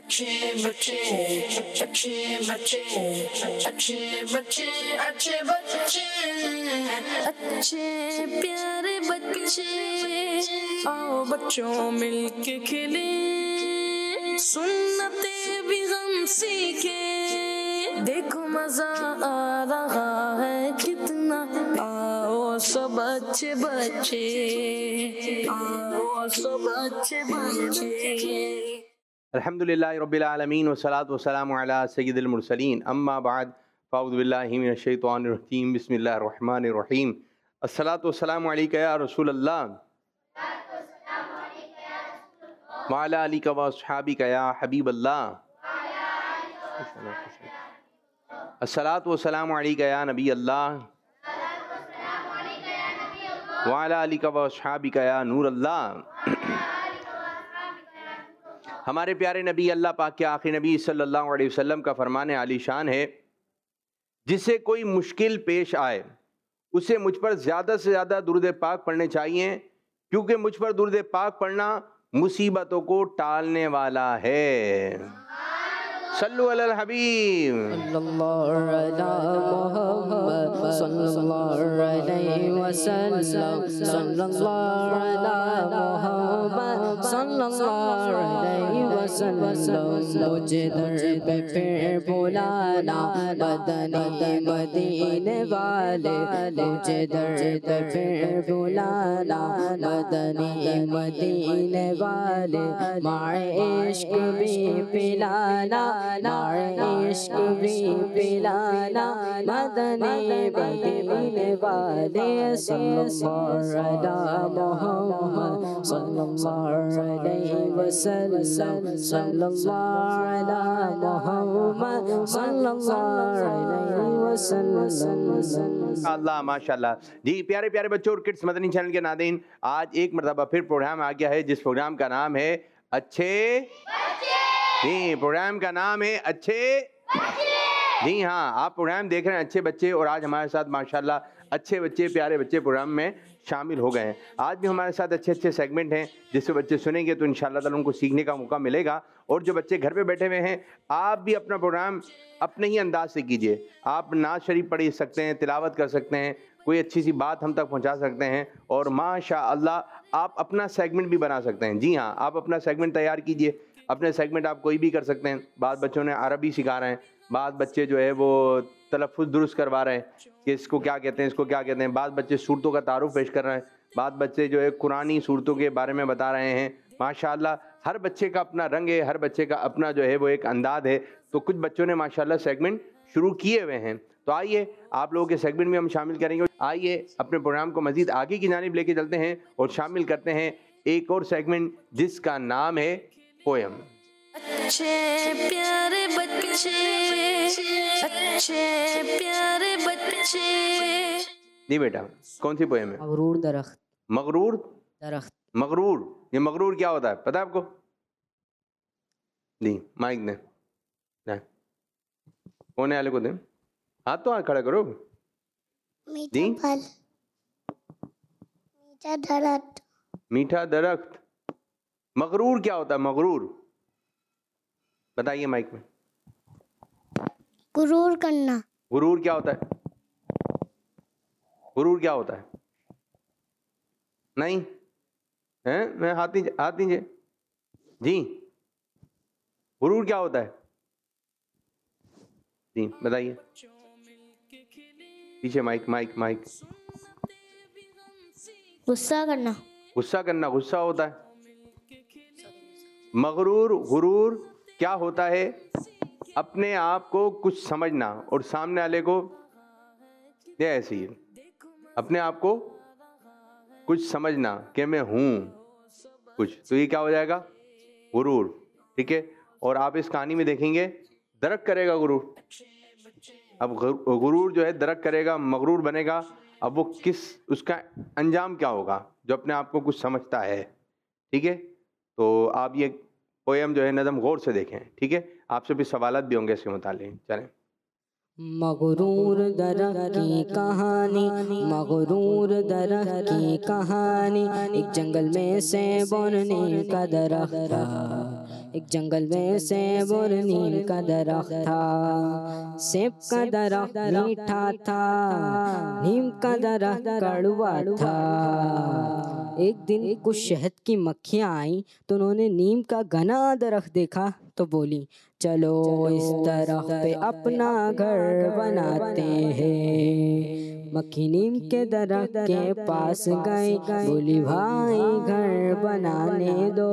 अच्छे बच्चे अच्छे बच्चे अच्छे बच्चे अच्छे बच्चे अच्छे प्यारे बच्चे आओ बच्चों मिलके खेले सुन्नते भी हम सीखे देखो मजा आ रहा है कितना आओ सब अच्छे बच्चे आओ सब अच्छे बच्चे। अल्हम्दुलिल्लाहि रब्बिल आलमीन वस्सलातु वस्सलामु अला सय्यिदिल मुरसलीन अम्मा बाद फ़अऊज़ु बिल्लाहि मिनश शैतानिर रजीम बिस्मिल्लाहिर रहमानिर रहीम अस्सलातु वस्सलामु अलैका या रसूलल्लाह व अला आलिका व अस्हाबिका या हबीबल्लाह अस्सलातु वस्सलामु अलैका या नबी अल्लाह व अला आलिका व अस्हाबिका या नूर अल्लाह। हमारे प्यारे नबी अल्लाह पाक के आखिरी नबी सल्लल्लाहु अलैहि वसल्लम का फरमान आलीशान है, जिसे कोई मुश्किल पेश आए उसे मुझ पर ज़्यादा से ज़्यादा दुरूद पाक पढ़ने चाहिए, क्योंकि मुझ पर दुरूद पाक पढ़ना मुसीबतों को टालने वाला है। सल्लु अलल हबीब मुझे दर पे फिर बुलाना मदनी मदीने वाले मुझे दर पे फिर बुलाना मदनी मदीने वाले मारे इश्क भी पिलाना मारे इश्क भी पिलाना मदनी मदीने वाले सल्लल्लाहु अलैहि वसल्लम सल्लल्लाहु अलैहि वसल्लम। अल्लाह माशाल्लाह। जी प्यारे प्यारे बच्चों और किड्स मदनी चैनल के नाज़रीन, आज एक मरतबा फिर प्रोग्राम आ गया है, जिस प्रोग्राम का नाम है अच्छे जी, प्रोग्राम का नाम है अच्छे जी हाँ, आप प्रोग्राम देख रहे हैं अच्छे बच्चे, और आज हमारे साथ माशाल्लाह अच्छे बच्चे प्यारे बच्चे प्रोग्राम में शामिल हो गए हैं। आज भी हमारे साथ अच्छे अच्छे सेगमेंट हैं, जिससे बच्चे सुनेंगे तो इंशाअल्लाह ताला उनको सीखने का मौका मिलेगा। और जो बच्चे घर पे बैठे हुए हैं, आप भी अपना प्रोग्राम अपने ही अंदाज से कीजिए। आप नात शरीफ पढ़ सकते हैं, तिलावत कर सकते हैं, कोई अच्छी सी बात हम तक पहुंचा सकते हैं, और माशाअल्लाह आप अपना सेगमेंट भी बना सकते हैं। जी हाँ, आप अपना सेगमेंट तैयार कीजिए। अपने सेगमेंट आप कोई भी कर सकते हैं। बाद बच्चों ने अरबी सिखा रहे हैं, बाद बच्चे जो है वो तलफ़्फ़ुज़ दुरुस्त करवा रहे हैं कि इसको क्या कहते हैं, इसको क्या कहते हैं। बाद बच्चे सूरतों का तारुफ पेश कर रहे हैं, बाद बच्चे जो है कुरानी सूरतों के बारे में बता रहे हैं। माशाअल्लाह हर बच्चे का अपना रंग है, हर बच्चे का अपना जो है वो एक अंदाज है। तो कुछ बच्चों ने माशाअल्लाह सेगमेंट शुरू किए हुए हैं, तो आइए आप लोगों के सेगमेंट में हम शामिल करेंगे। आइए अपने प्रोग्राम को मज़ीद आगे की जानिब लेके चलते हैं और शामिल करते हैं एक और सेगमेंट, जिसका नाम है पोयम। अच्छे प्यारे बच्चे अच्छे प्यारे बच्चे। जी बेटा, कौन सी पोयम है? मगरूर दरख्त। मगरूर दरख्त। मगरूर, ये मगरूर क्या होता है पता है आपको? जी माइक दें, होने वाले को दें, हाथ तो हाथ खड़ा करो। जी मीठा फल, मीठा दरख्त। मीठा दरख्त। मगरूर क्या होता है? मगरूर बताइए माइक में। गुरूर करना। गुरूर क्या होता है? गुरूर क्या होता है? नहीं है? मैं हाथ नीचे जी, गुरूर क्या होता है? जी बताइए पीछे माइक माइक माइक। गुस्सा करना। गुस्सा करना गुस्सा होता है। मगरूर गुरूर क्या होता है? अपने आप को कुछ समझना और सामने वाले को, ये ऐसे ही अपने आप को कुछ समझना कि मैं हूँ कुछ, तो ये क्या हो जाएगा? गुरूर। ठीक है, और आप इस कहानी में देखेंगे दरक करेगा गुरूर। अब गुरूर जो है दरक करेगा, मगरूर बनेगा। अब वो किस, उसका अंजाम क्या होगा जो अपने आप को कुछ समझता है। ठीक है, तो आप ये पोयम जो है नज़म गौर से देखें। ठीक है, आपसे भी सवालात भी होंगे इसके मुतालिक। चलें। मगरूर दरख्त की कहानी, मगरूर दरख्त की कहानी। एक जंगल में से बोने का दरख्त था, एक जंगल में सेब और नीम का दरख्त था। सेब का दरख्त मीठा था, नीम का दरख्त कड़वा था। एक दिन कुछ शहद की मक्खियाँ आईं तो उन्होंने नीम का घना दरख्त देखा तो बोली, चलो इस दरख्त पे अपना घर बनाते हैं। मक्खी नीम के दरख्त के पास गई, बोली भाई घर बनाने दो।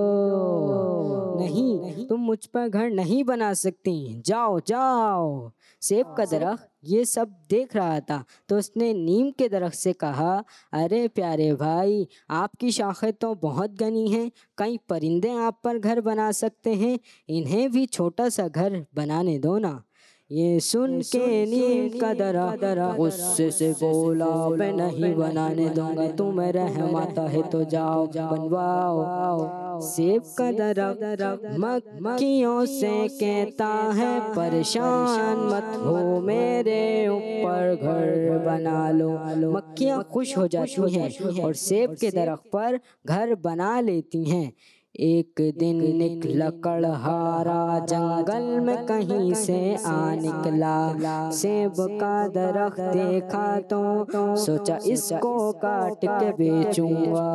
नहीं, तुम मुझ पर घर नहीं बना सकती, जाओ जाओ। सेब का दरख्त ये सब देख रहा था तो उसने नीम के दरख्त से कहा, अरे प्यारे भाई, आपकी शाखें तो बहुत घनी हैं, कई परिंदे आप पर घर बना सकते हैं, इन्हें भी छोटा सा घर बनाने दो ना। ये सुन के नीम का दरख्त गुस्से से बोला, मैं नहीं बनाने दूंगा, तुम्हें रहम आता है तो जाओ बनवाओ। सेब का दरख्त मक्खियों से कहता है, परेशान मत हो, मेरे ऊपर घर बना लो। मक्खियाँ खुश हो जाती हैं और सेब के दरख्त पर घर बना लेती हैं। एक दिन एक लकड़हारा जंगल में कहीं से आ निकला। सेब का दरख्त देखा तो सोचा इसको काट के बेचूंगा,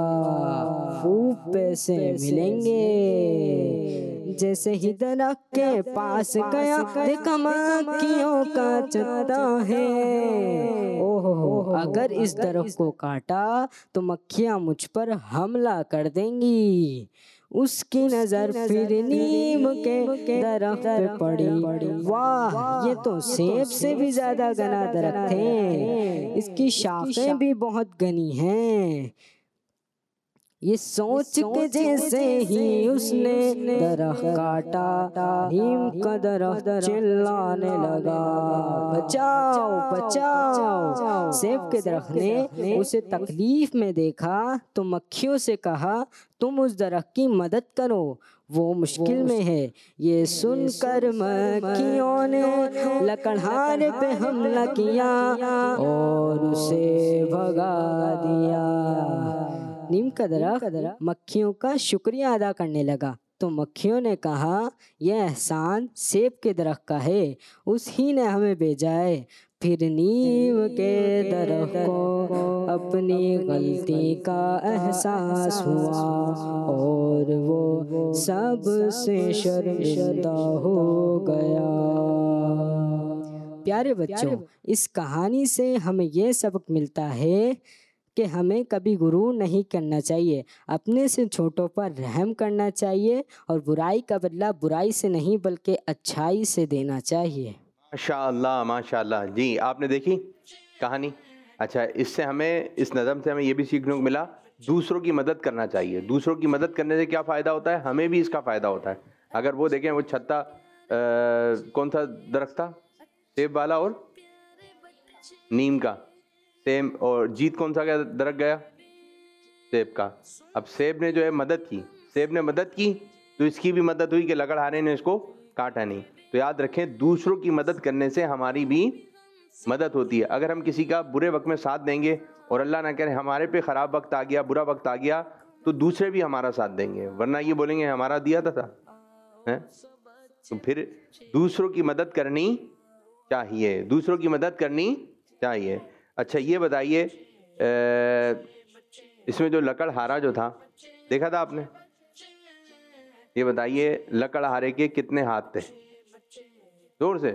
खूब पैसे मिलेंगे। जैसे ही दरख्त के पास गया, देखा मक्खियों का छत्ता है। ओहो, अगर इस दरख्त को काटा तो मक्खियाँ मुझ पर हमला कर देंगी। उसकी नजर फिर नीम के दरख्त पे पड़ी। वाह, ये तो सेब से भी ज्यादा घना दरख्त है, इसकी शाखें भी बहुत घनी हैं। ये सोच के जैसे ही उसने दरख्त काटा, नीम का दरख्त चिल्लाने लगा, बचाओ बचाओ। सेब के दरख्त ने उसे तकलीफ में देखा तो मक्खियों से कहा, तुम उस दरख्त की मदद करो, वो मुश्किल में है। ये सुनकर मक्खियों ने लकड़हारे पे हमला किया और उसे भगा दिया। नीम का दरख्त मक्खियों का शुक्रिया अदा करने लगा तो मक्खियों ने कहा, यह एहसान सेब के दरख्त का है, उसी ने हमें भेजा है। फिर नीम के दरख्त को अपनी गलती का एहसास हुआ और वो सबसे शर्मिंदा हो गया। प्यारे बच्चों, इस कहानी से हमें यह सबक मिलता है कि हमें कभी गुरूर नहीं करना चाहिए, अपने से छोटों पर रहम करना चाहिए और बुराई का बदला बुराई से नहीं बल्कि अच्छाई से देना चाहिए। माशाअल्लाह माशाअल्लाह। जी, आपने देखी कहानी। अच्छा, इससे हमें, इस नज़म से हमें ये भी सीखने को मिला, दूसरों की मदद करना चाहिए। दूसरों की मदद करने से क्या फ़ायदा होता है, हमें भी इसका फ़ायदा होता है। अगर वो देखें, वो छत्ता कौन सा दरख्त था, सेब वाला और नीम का, सेब, और जीत कौन सा दरख्त गया, सेब का। अब सेब ने जो है मदद की, सेब ने मदद की तो इसकी भी मदद हुई कि लकड़हारे ने इसको काटा नहीं। तो याद रखें, दूसरों की मदद करने से हमारी भी मदद होती है। अगर हम किसी का बुरे वक्त में साथ देंगे और अल्लाह ना करे हमारे पे ख़राब वक्त आ गया, बुरा वक्त आ गया, तो दूसरे भी हमारा साथ देंगे, वरना ये बोलेंगे हमारा दिया था है? तो फिर दूसरों की मदद करनी चाहिए, दूसरों की मदद करनी चाहिए। अच्छा, ये बताइए, इसमें जो लकड़हारा जो था, देखा था आपने? ये बताइए, लकड़हारे के कितने हाथ थे? जोर से,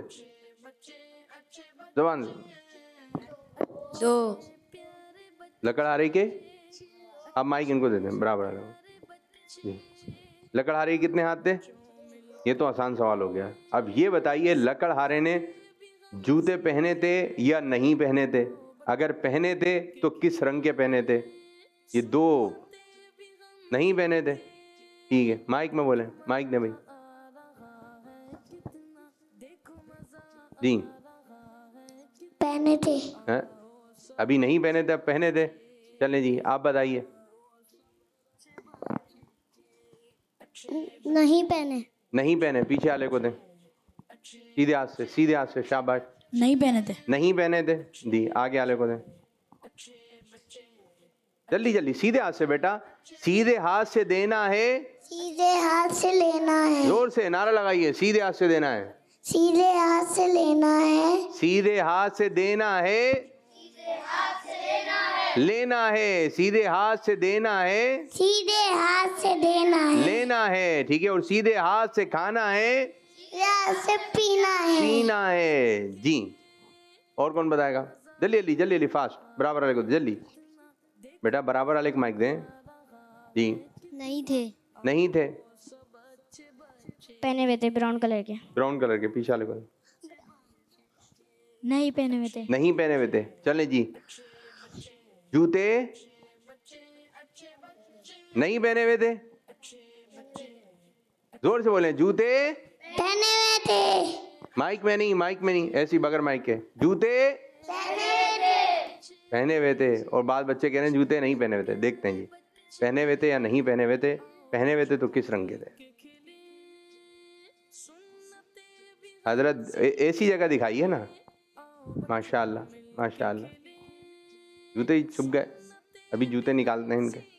जबान से। 2। लकड़हारे के, अब माइक इनको दे दें बराबर। लकड़हारे के कितने हाथ थे? ये तो आसान सवाल हो गया। अब ये बताइए, लकड़हारे ने जूते पहने थे या नहीं पहने थे? अगर पहने थे तो किस रंग के पहने थे? ये 2 नहीं पहने थे। ठीक है, माइक में बोले, माइक दे भाई जी। पहने थे। है? अभी नहीं पहने थे, अब पहने थे। चलें जी, आप बताइए। नहीं पहने। नहीं पहने, पीछे वाले को दें, सीधे हाथ से, सीधे हाथ से, शाबाश। नहीं पहने थे। नहीं पहने थे जी, आगे वाले को दें। जल्दी जल्दी, सीधे हाथ से बेटा, सीधे हाथ से देना है, सीधे हाथ से लेना है, जोर से नारा लगाइए, सीधे हाथ से देना है, सीधे हाथ से लेना है, सीधे हाथ से देना है, लेना है, सीधे हाथ से देना है, सीधे हाथ से देना है, लेना है, ठीक है, और सीधे हाथ से खाना है, सीधे हाथ से पीना है, पीना है जी। और कौन बताएगा? जल्दी जल्दी जल्दी जल्दी, फास्ट, बराबर वाले को जल्दी बेटा, बराबर वाले को माइक दें जी। नहीं थे, नहीं थे, पहने हुए थे ब्राउन कलर के, ब्राउन कलर के, पीछे वाले को नहीं पहने हुए थे, नहीं पहने हुए थे। चले जी, जूते नहीं पहने हुए थे, जोर से बोले, जूते पहने हुए थे, माइक में नहीं, माइक में नहीं, ऐसी बगैर माइक के, जूते पहने हुए थे। और बाद बच्चे कह रहे हैं जूते नहीं पहने हुए थे। देखते हैं जी, पहने हुए थे या नहीं पहने हुए थे? पहने हुए थे तो किस रंग के थे? हजरत ऐसी जगह दिखाइए ना, माशाअल्लाह माशाअल्लाह। जूते ही छुप गए, अभी जूते निकालते हैं इनके।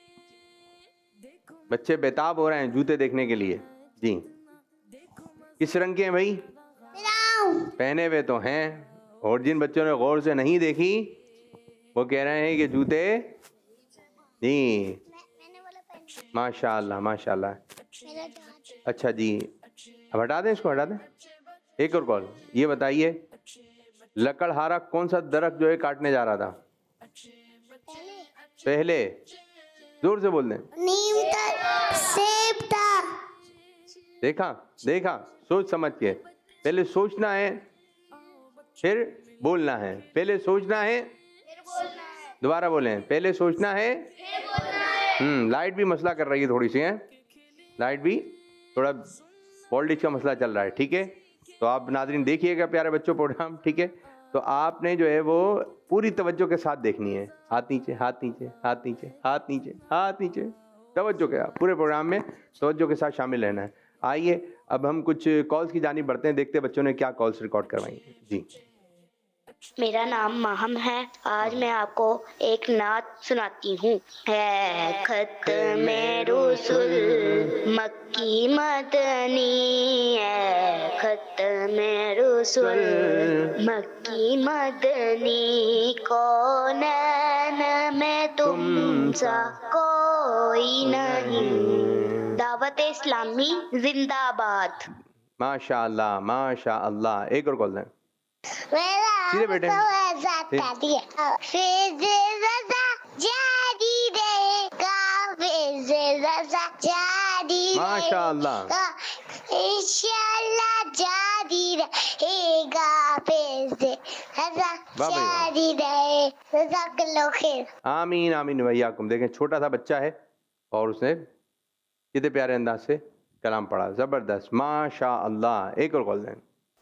बच्चे बेताब हो रहे हैं जूते देखने के लिए जी। किस रंग के हैं भाई? पहने हुए तो हैं, और जिन बच्चों ने गौर से नहीं देखी वो कह रहे हैं कि जूते जी। माशाअल्लाह माशाअल्लाह। अच्छा जी, अब हटा दें इसको, हटा दें। एक और कॉल, ये बताइए लकड़हारा कौन सा दरख्त जो है काटने जा रहा था? पहले जोर से बोल दें। नीम था, सेब था। देखा देखा, सोच समझ के। पहले सोचना है फिर बोलना है, पहले सोचना है दोबारा बोलें, पहले सोचना है। लाइट भी मसला कर रही है थोड़ी सी है, लाइट भी थोड़ा पॉलिटिक्स का मसला चल रहा है, ठीक है। तो आप नाज़रीन देखिएगा प्यारे बच्चों प्रोग्राम, ठीक है। तो आपने जो है वो पूरी तवज्जो के साथ देखनी है। हाथ नीचे, हाथ नीचे, हाथ नीचे, हाथ नीचे, हाथ नीचे, तवज्जो के साथ पूरे प्रोग्राम में तवज्जो के साथ शामिल रहना है। आइए अब हम कुछ कॉल्स की जानिब बढ़ते हैं, देखते बच्चों ने क्या कॉल्स रिकॉर्ड करवाई हैं जी। मेरा नाम माहम है। आज मैं आपको एक नात सुनाती हूँ। है खत में रसूल मक्की मदनी, है खत में रसूल मक्की मदनी, कौनैन में तुम सा कोई नहीं। दावत इस्लामी जिंदाबाद। माशाअल्लाह माशाअल्लाह। एक और कॉल दें सीधे बेटे। माशाअल्लाह इंशाअल्लाह जारी रहेगा, जारी रहे। जज़ाकल्लाह खैर। आमीन आमीन वैयाकुम। देखें छोटा सा बच्चा है और उसने कितने प्यारे अंदाज से कलाम पढ़ा, जबरदस्त माशाअल्लाह। एक और कॉल दें।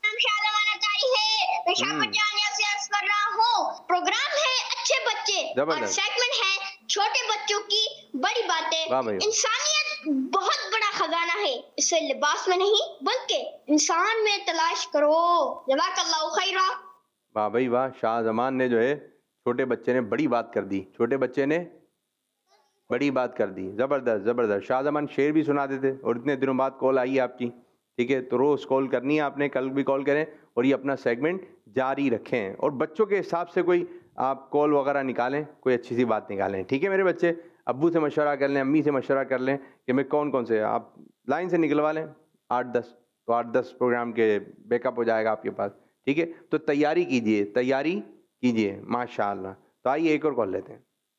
मैं शामिल जानिया से अर्ज कर रहा हूँ। प्रोग्राम है अच्छे बच्चे और सेगमेंट है छोटे बच्चों की बड़ी बातें। इंसानियत बहुत बड़ा खजाना है, इसे लिबास में नहीं बल्कि इंसान में तलाश करो। जज़ाकल्लाहु खैरा। वाह भाई वाह, शाह जमान ने जो है छोटे बच्चे ने बड़ी बात कर दी, छोटे बच्चे ने बड़ी बात कर दी, जबरदस्त जबरदस्त। शाह जमान शेर भी सुना देते। और इतने दिनों बाद कॉल आई है आपकी, ठीक है। तो रोज़ कॉल करनी है आपने, कल भी कॉल करें और ये अपना सेगमेंट जारी रखें। और बच्चों के हिसाब से कोई आप कॉल वगैरह निकालें, कोई अच्छी सी बात निकालें, ठीक है मेरे बच्चे। अब्बू से मशवरा कर लें, अम्मी से मशवरा कर लें कि मैं कौन कौन से, आप लाइन से निकलवा लें 8-10, तो 8-10 प्रोग्राम के बैकअप हो जाएगा आपके पास, ठीक है। तो तैयारी कीजिए, तैयारी कीजिए माशाअल्लाह। तो आइए एक और कॉल लेते हैं।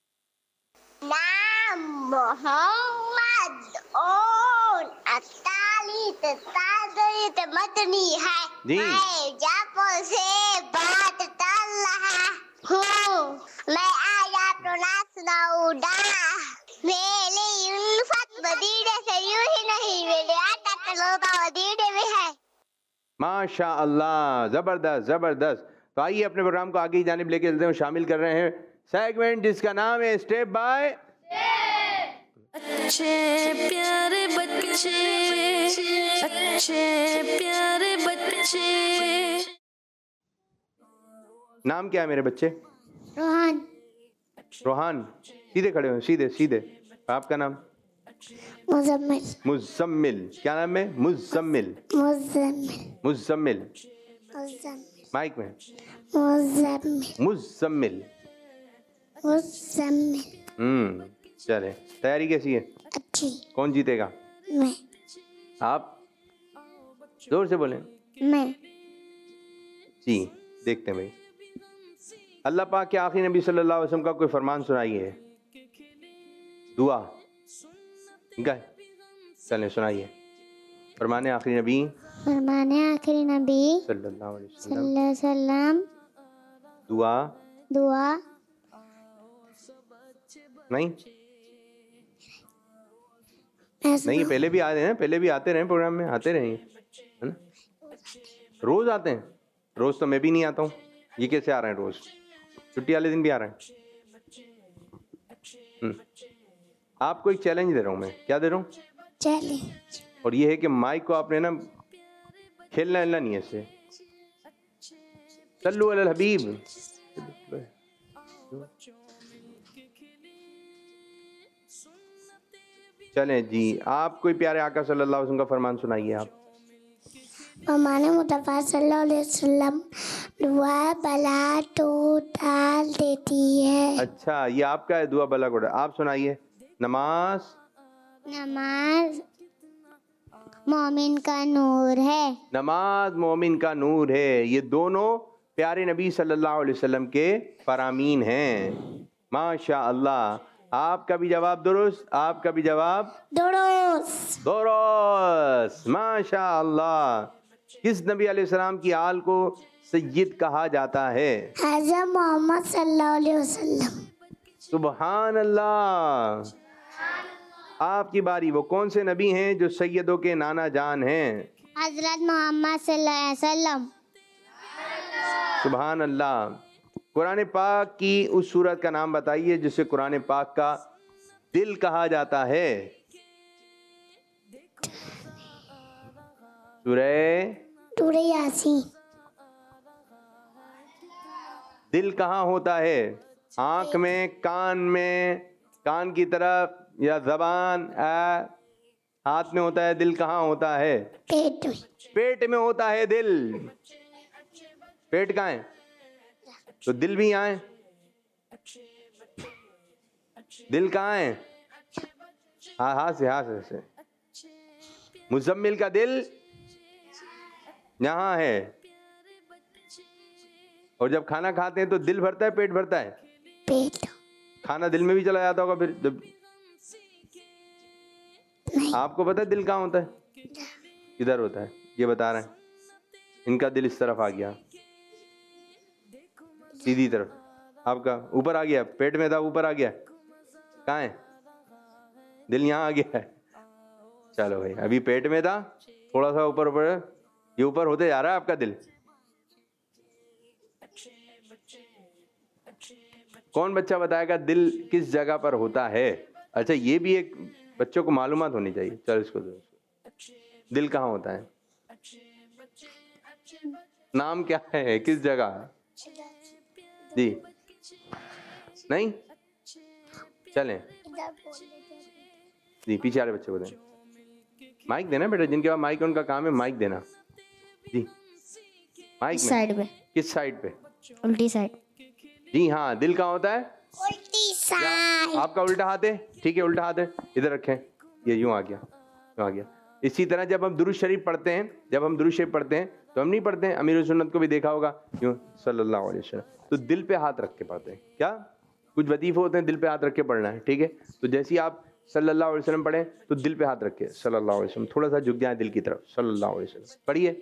मोहम्मद और मदनी है जी। जापो से बात कर रहा हूँ। मैं आज आपको नात सुनाऊंगा। मेरी उल्फत मदीने से यूं ही नहीं, मेरे आका तलबा मदीने में है। माशाअल्लाह, जबरदस्त जबरदस्त। तो आइए अपने प्रोग्राम को आगे की जानिब लेके चलते हैं। शामिल कर रहे हैं सेगमेंट जिसका नाम है स्टेप बाय। अच्छे प्यारे बच्चे, अच्छे प्यारे बच्चे। नाम क्या है मेरे बच्चे? रोहन। रोहान। सीधे खड़े हो, सीधे सीधे। आपका नाम? मुजम्मिल। मुजम्मिल। क्या नाम है? मुजम्मिल। मुजम्मिल। मुजम्मिल। मुजम्मिल। माइक में। मुजम्मिल। मुजम्मिल। मुजम्मिल। चले, तैयारी कैसी है? अच्छी। कौन जीतेगा? मैं। आप जोर से बोलें। मैं। जी, देखते हैं भाई। अल्लाह पाक के आखिरी नबी सल्लल्लाहु अलैहि वसल्लम का कोई फरमान सुनाइए, दुआ गए। चलें सुनाइए। फरमाने आखिरी नबी सल्लल्लाहु अलैहि वसल्लम दुआ नहीं नहीं, पहले भी आए हैं, पहले भी आते रहे प्रोग्राम में, आते रहे है ना, रोज आते हैं। रोज तो मैं भी नहीं आता हूँ, ये कैसे आ रहे हैं रोज? छुट्टी वाले दिन भी आ रहे हैं। आपको एक चैलेंज दे रहा हूँ मैं। क्या दे रहा हूँ? चैलेंज। और ये है कि माइक को आपने ना खेलना हिलना नहीं है इससे। सल्लु अलल हबीब। चलें जी, आप कोई प्यारे आका सल्लल्लाहु अलैहि वसल्लम का फरमान सुनाइए। आप हमारे मुस्तफा सल्लल्लाहु अलैहि वसल्लम दुआ बला तो टाल देती है। अच्छा, ये आपका है दुआ बला कोड़ा। आप सुनाइए। नमाज मोमिन का नूर है। नमाज मोमिन का नूर है। ये दोनों प्यारे नबी सल्लल्लाहु अलैहि वसल्लम के फरामीन हैं। माशा अल्लाह। आपका भी जवाब दुरुस्त, आपका भी जवाब दुरुस्त। माशा अल्लाह। किस नबी अलैहिस्सलाम की आल को सय्यद कहा जाता है? हज़रत मोहम्मद सल्लल्लाहु अलैहि वसल्लम। सुबहान अल्लाह। आपकी बारी। वो कौन से नबी हैं जो सैयदों के नाना जान हैं? हज़रत मोहम्मद सल्लल्लाहु अलैहि वसल्लम। सुबहान अल्लाह। कुरान पाक की उस सूरत का नाम बताइए जिसे कुरान पाक का दिल कहा जाता है। सूरह यासीन। दिल कहाँ होता है? आँख में, कान में, कान की तरफ, या जबान, हाथ में होता है? दिल कहाँ होता है? पेट में। पेट में होता है दिल। पेट कहाँ है? तो दिल भी यहाँ है। दिल कहाँ है? हाँ, हाथ से। मुजम्मिल का दिल यहाँ है। और जब खाना खाते हैं तो दिल भरता है, पेट भरता है? पेट। खाना दिल में भी चला जाता होगा फिर जब। आपको पता है दिल कहाँ होता है? इधर होता है। ये बता रहे हैं। इनका दिल इस तरफ आ गया, सीधी तरफ। आपका ऊपर आ गया, पेट में था ऊपर आ गया। कहाँ है? दिल यहाँ आ गया है। चलो भाई, अभी पेट में था, थोड़ा सा ऊपर ऊपर, ये ऊपर होते जा रहा है आपका दिल। कौन बच्चा बताएगा दिल किस जगह पर होता है? अच्छा, ये भी एक बच्चों को मालूमात होनी चाहिए। चलो इसको दो। दिल कहाँ होता है? नाम क्या है? किस जगह? जी नहीं, चलें जी। पीछे वाले बच्चे को दें माइक। देना बेटा, जिनके पास माइक है उनका काम है माइक देना। जी, माइक में। साइड में। किस साइड पे? उल्टी साइड। जी हाँ, दिल कहाँ होता है? उल्टी साइड। आपका उल्टा हाथ है, ठीक है, उल्टा हाथ है, इधर रखें। ये यूं आ गया, यूं आ गया। इसी तरह जब हम दुरूद शरीफ पढ़ते हैं, तो हम नहीं पढ़ते हैं, अमीर सुन्नत को भी देखा होगा, यूं सल्लल्लाहु अलैहि वसल्लम, तो दिल पे हाथ रख के पढ़ते हैं। क्या कुछ वजीफे होते हैं दिल पे हाथ रख के पढ़ना है, ठीक है? तो जैसे ही आप सल्लल्लाहु अलैहि वसल्लम पढ़ें तो दिल पे हाथ रखे सल्लल्लाहु अलैहि वसल्लम, थोड़ा सा झुक जाए दिल की तरफ, सल्लल्लाहु अलैहि वसल्लम पढ़िए।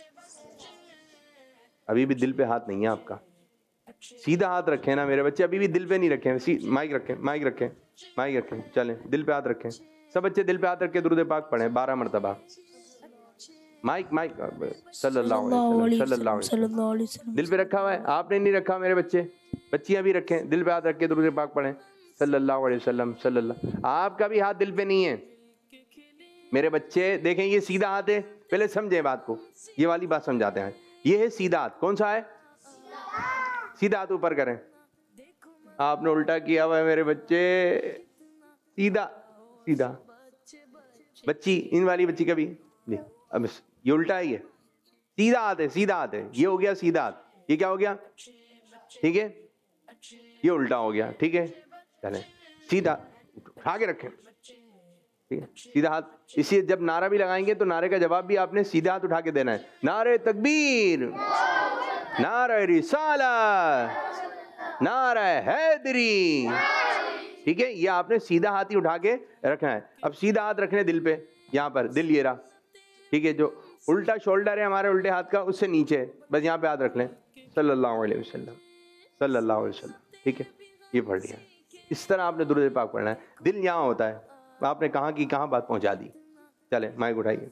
अभी भी दिल पे हाथ नहीं है आपका, सीधा हाथ रखें ना मेरे बच्चे, अभी भी दिल पे नहीं रखें। माइक रखें, चलें दिल पे हाथ रखें। सब बच्चे दिल पे हाथ रख के दुरूद पाक पढ़ें 12 मरतबा। माइक सल्लल्लाहु अलैहि वसल्लम दिल पे रखा हुआ है, आपने नहीं रखा मेरे बच्चे, बच्चियां भी रखें, दिल पे हाथ रख के दुरूद पाक पढ़ें सल्लल्लाहु अलैहि वसल्लम। आपका भी हाथ दिल पे नहीं है मेरे बच्चे, देखें ये सीधा हाथ है, पहले समझें बात को, ये वाली बात समझाते हैं। ये है सीधा हाथ, कौन सा है? सीधा हाथ ऊपर करें, आपने उल्टा किया हुआ है मेरे बच्चे। सीधा सीधा। बच्ची, इन वाली बच्ची का भी नहीं, अब ये उल्टा है, ये सीधा हाथ है, सीधा हाथ है, ये हो गया सीधा हाथ। ये क्या हो गया? ठीक है, ये उल्टा हो गया। ठीक है, चले सीधा उठा के रखें। ठीक है, सीधा हाथ। इसी जब नारा भी लगाएंगे तो नारे का जवाब भी आपने सीधा हाथ उठा के देना है। नारे तकबीर, नारे रिसालत, नारे हैदरी। ठीक है, ये आपने सीधा हाथ ही उठा के रखना है। अब सीधा हाथ रखने दिल पे, यहाँ पर दिल ये रहा। ठीक है, जो उल्टा शोल्डर है हमारे उल्टे हाथ का उससे नीचे, बस यहाँ पे हाथ रख लें। सल्लल्लाहु अलैहि वसल्लम, सल्लल्लाहु अलैहि वसल्लम। ठीक है, ये पढ़ लिया। इस तरह आपने दुरूद पाक पढ़ना है। दिल यहाँ होता है, आपने कहाँ की कहाँ बात पहुँचा दी। चले माइक उठाइए।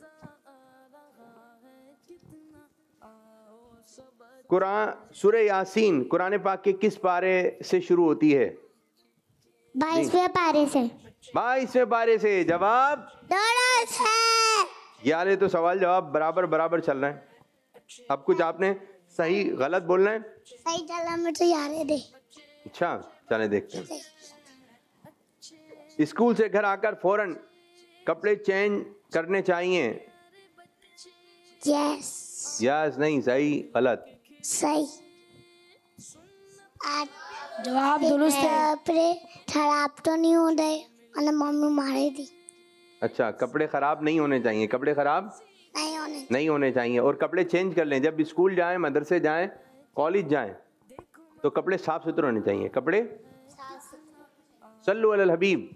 कुरान सूरह यासीन कुरान पाक के किस पारे से शुरू होती है? 22वें पारे से। 22वें पारे से। जवाब दुरुस्त है। यार ये तो सवाल जवाब बराबर बराबर चल रहे हैं। अब कुछ आपने सही गलत बोलना है। सही चला, मुझे याद है दे। अच्छा, चले देखते हैं। स्कूल से घर आकर फौरन कपड़े चेंज करने चाहिए। यस। यस नहीं, सही गलत? सही। जवाब दुरुस्त है। कपड़े खराब तो नहीं हो गए और मम्मी मारे थी। अच्छा, कपड़े खराब नहीं होने चाहिए। कपड़े खराब नहीं होने चाहिए। और कपड़े चेंज कर लें जब स्कूल जाएं, मदरसे जाएं, कॉलेज जाएं, तो कपड़े साफ सुथरे होने चाहिए। कपड़े सल्लु अलल हबीब।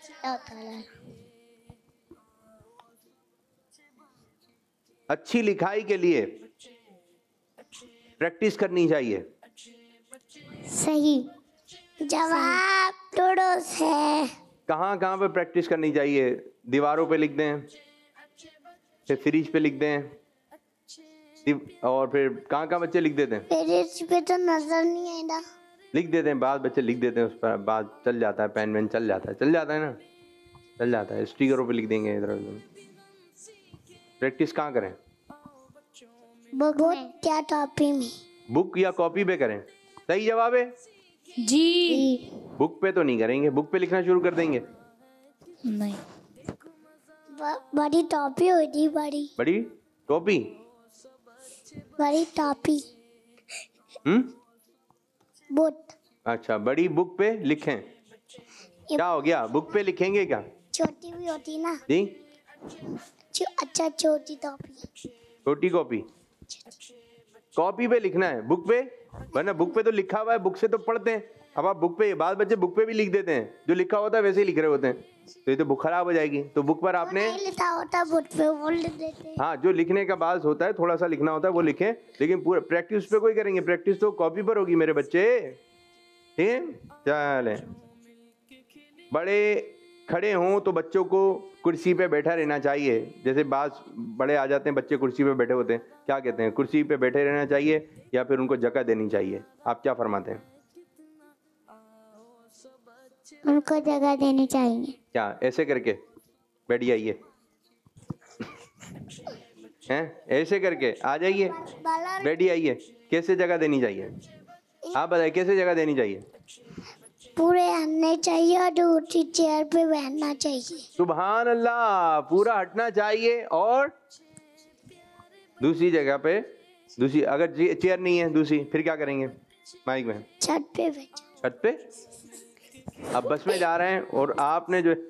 अच्छी लिखाई के लिए प्रैक्टिस करनी चाहिए। सही। जवाब दुरुस्त है। कहाँ कहाँ पे प्रैक्टिस करनी चाहिए? दीवारों पे लिख दें, फिर फ्रिज पे लिख दें, और फिर कहाँ कहाँ बच्चे लिख देते हैं? फ्रिज पे तो नजर नहीं आएगा। लिख देते हैं, बाद बच्चे लिख देते हैं उस पर, बाद चल जाता है, पेन वेन चल जाता है ना, चल जाता है। स्टिकरों पे लिख देंगे इधर उधर। प्रैक्टिस कहाँ करें? बुक या कॉपी में? बुक या कॉपी पे करें। सही जवाब है जी। बुक पे तो नहीं करेंगे, बुक पे लिखना शुरू कर देंगे। नहीं, बड़ी टॉपी होती, बड़ी बड़ी टोपी। बड़ी टॉपी। बुक। अच्छा, बड़ी बुक पे लिखें। क्या हो गया? बुक पे लिखेंगे क्या? छोटी भी होती ना जी। अच्छा, छोटी टॉपी। छोटी कॉपी। कॉपी पे लिखना है, बुक पे, वरना बुक पे तो लिखा हुआ है, बुक से तो पढ़ते हैं। अब आप बुक पे, बाद बच्चे बुक पे भी लिख देते हैं, जो लिखा होता है वैसे ही लिख रहे होते हैं, तो ये तो बुक खराब हो जाएगी। तो बुक पर आपने लिखा होता, बुक पे वो लिख देते हैं। हाँ, जो लिखने का बात होता है, थोड़ा सा लिखना होता है, वो लिखें, लेकिन पूरा प्रैक्टिस पे कोई करेंगे। प्रैक्टिस तो कॉपी पर होगी मेरे बच्चे। ठीक है, चले। बड़े खड़े हों तो बच्चों को कुर्सी पे बैठा रहना चाहिए। जैसे बात बड़े आ जाते हैं, बच्चे कुर्सी पे बैठे होते हैं, क्या कहते हैं? कुर्सी पे बैठे रहना चाहिए या फिर उनको जगह देनी चाहिए? आप क्या फरमाते हैं? उनको जगह देनी चाहिए। क्या ऐसे करके बैठ जाइए? हैं, ऐसे करके आ जाइए, बैठ जाइए। कैसे जगह देनी चाहिए? आप बताइए, कैसे जगह देनी चाहिए? पूरे हटने चाहिए और दूसरी चेयर पे बैठना चाहिए। सुभान अल्लाह, पूरा हटना चाहिए और दूसरी जगह पे, दूसरी अगर चेयर नहीं है दूसरी, फिर क्या करेंगे? माइक में छत पे बैठ। छत पे। अब बस में जा रहे हैं और आपने जो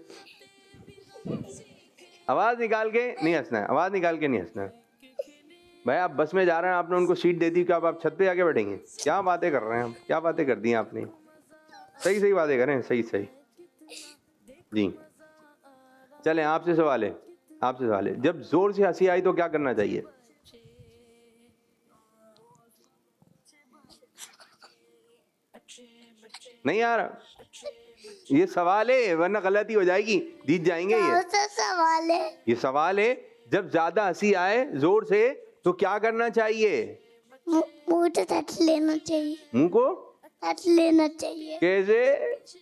आवाज निकाल के नहीं हंसना है, आवाज निकाल के नहीं हंसना है भाई। आप बस में जा रहे हैं, आपने उनको सीट दे दी, क्या आप छत पे जाके बैठेंगे? क्या बातें कर रहे हैं? क्या बातें कर दी आपने? सही सही बातें करें, सही सही। जी, चलें, आपसे सवाल है, आपसे सवाल है। जब जोर से हंसी आई तो क्या करना चाहिए? नहीं यार, ये सवाल है, वरना गलती हो जाएगी, जीत जाएंगे। ये सवाल है, ये सवाल है। जब ज्यादा हंसी आए जोर से तो क्या करना चाहिए? मुंह तो तट लेना चाहिए। मुंह को तट लेना चाहिए। कैसे?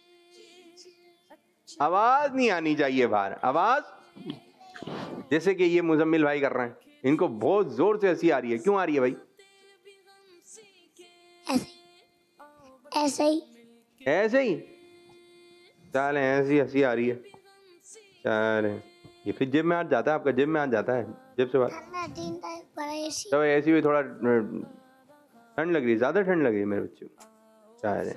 आवाज नहीं आनी चाहिए बाहर, आवाज। जैसे कि ये मुजम्मिल भाई कर रहे हैं, इनको बहुत जोर से हंसी आ रही है। क्यों आ रही है भाई? ऐसे ही। ऐसे ही चले, ऐसी हंसी आ रही है। चले, ये फिर जेब में हाथ जाता है आपका, जेब में हाथ जाता है, जेब से बात। तो ऐसी भी थोड़ा ठंड लग रही है, ज्यादा ठंड लग रही है मेरे बच्चे को। चले,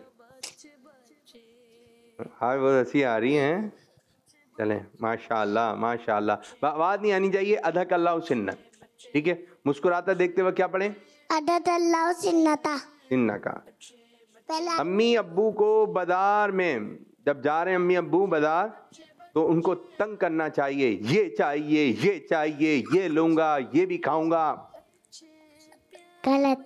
हाँ बहुत हंसी आ रही है। चले, माशाल्लाह माशाल्लाह। बात नहीं आनी चाहिए। अदहक अल्लाह सिन्ना, ठीक है। मुस्कुराता देखते हुए क्या पढ़े? अदहक अल्लाह सिन्नता, सिन्ना का। अम्मी अब्बू को बाजार में जब जा रहे हैं अम्मी अब्बू बाजार, तो उनको तंग करना चाहिए, ये चाहिए, ये चाहिए, ये लूंगा, ये भी खाऊंगा। गलत,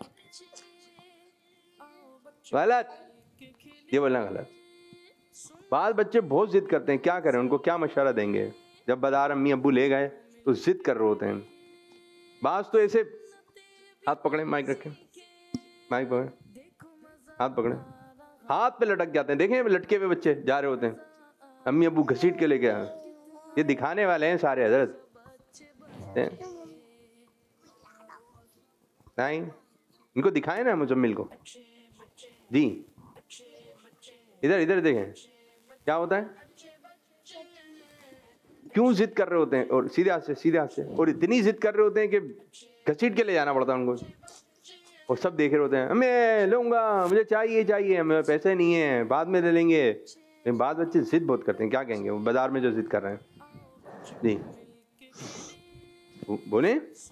गलत, ये बोलना गलत। बाद बच्चे बहुत जिद करते हैं, क्या करें, उनको क्या मशवरा देंगे? जब बाजार अम्मी अब्बू ले गए तो जिद कर रहे होते हैं। बाज तो ऐसे हाथ पकड़े, माइक रखें, माइक पकड़े, हाथ पकड़े, हाथ पे लटक जाते हैं। देखें लटके हुए बच्चे जा रहे होते हैं, अम्मी अब्बू घसीट के लेके आए। ये दिखाने वाले हैं सारे हजरत, नहीं इनको दिखाए ना मुजम्मिल को जी। इधर इधर देखें क्या होता है, क्यों जिद कर रहे होते हैं, और सीधे हाथ से, सीधे हाथ से, और इतनी जिद कर रहे होते हैं कि घसीट के ले जाना पड़ता है उनको। और सब देख रहे होते हैं, मैं लूंगा, मुझे चाहिए चाहिए, मेरे पैसे नहीं है, बाद में ले लेंगे। लेकिन बाद बच्चे जिद बहुत करते हैं, क्या कहेंगे वो बाजार में जो जिद कर रहे हैं जी। बोले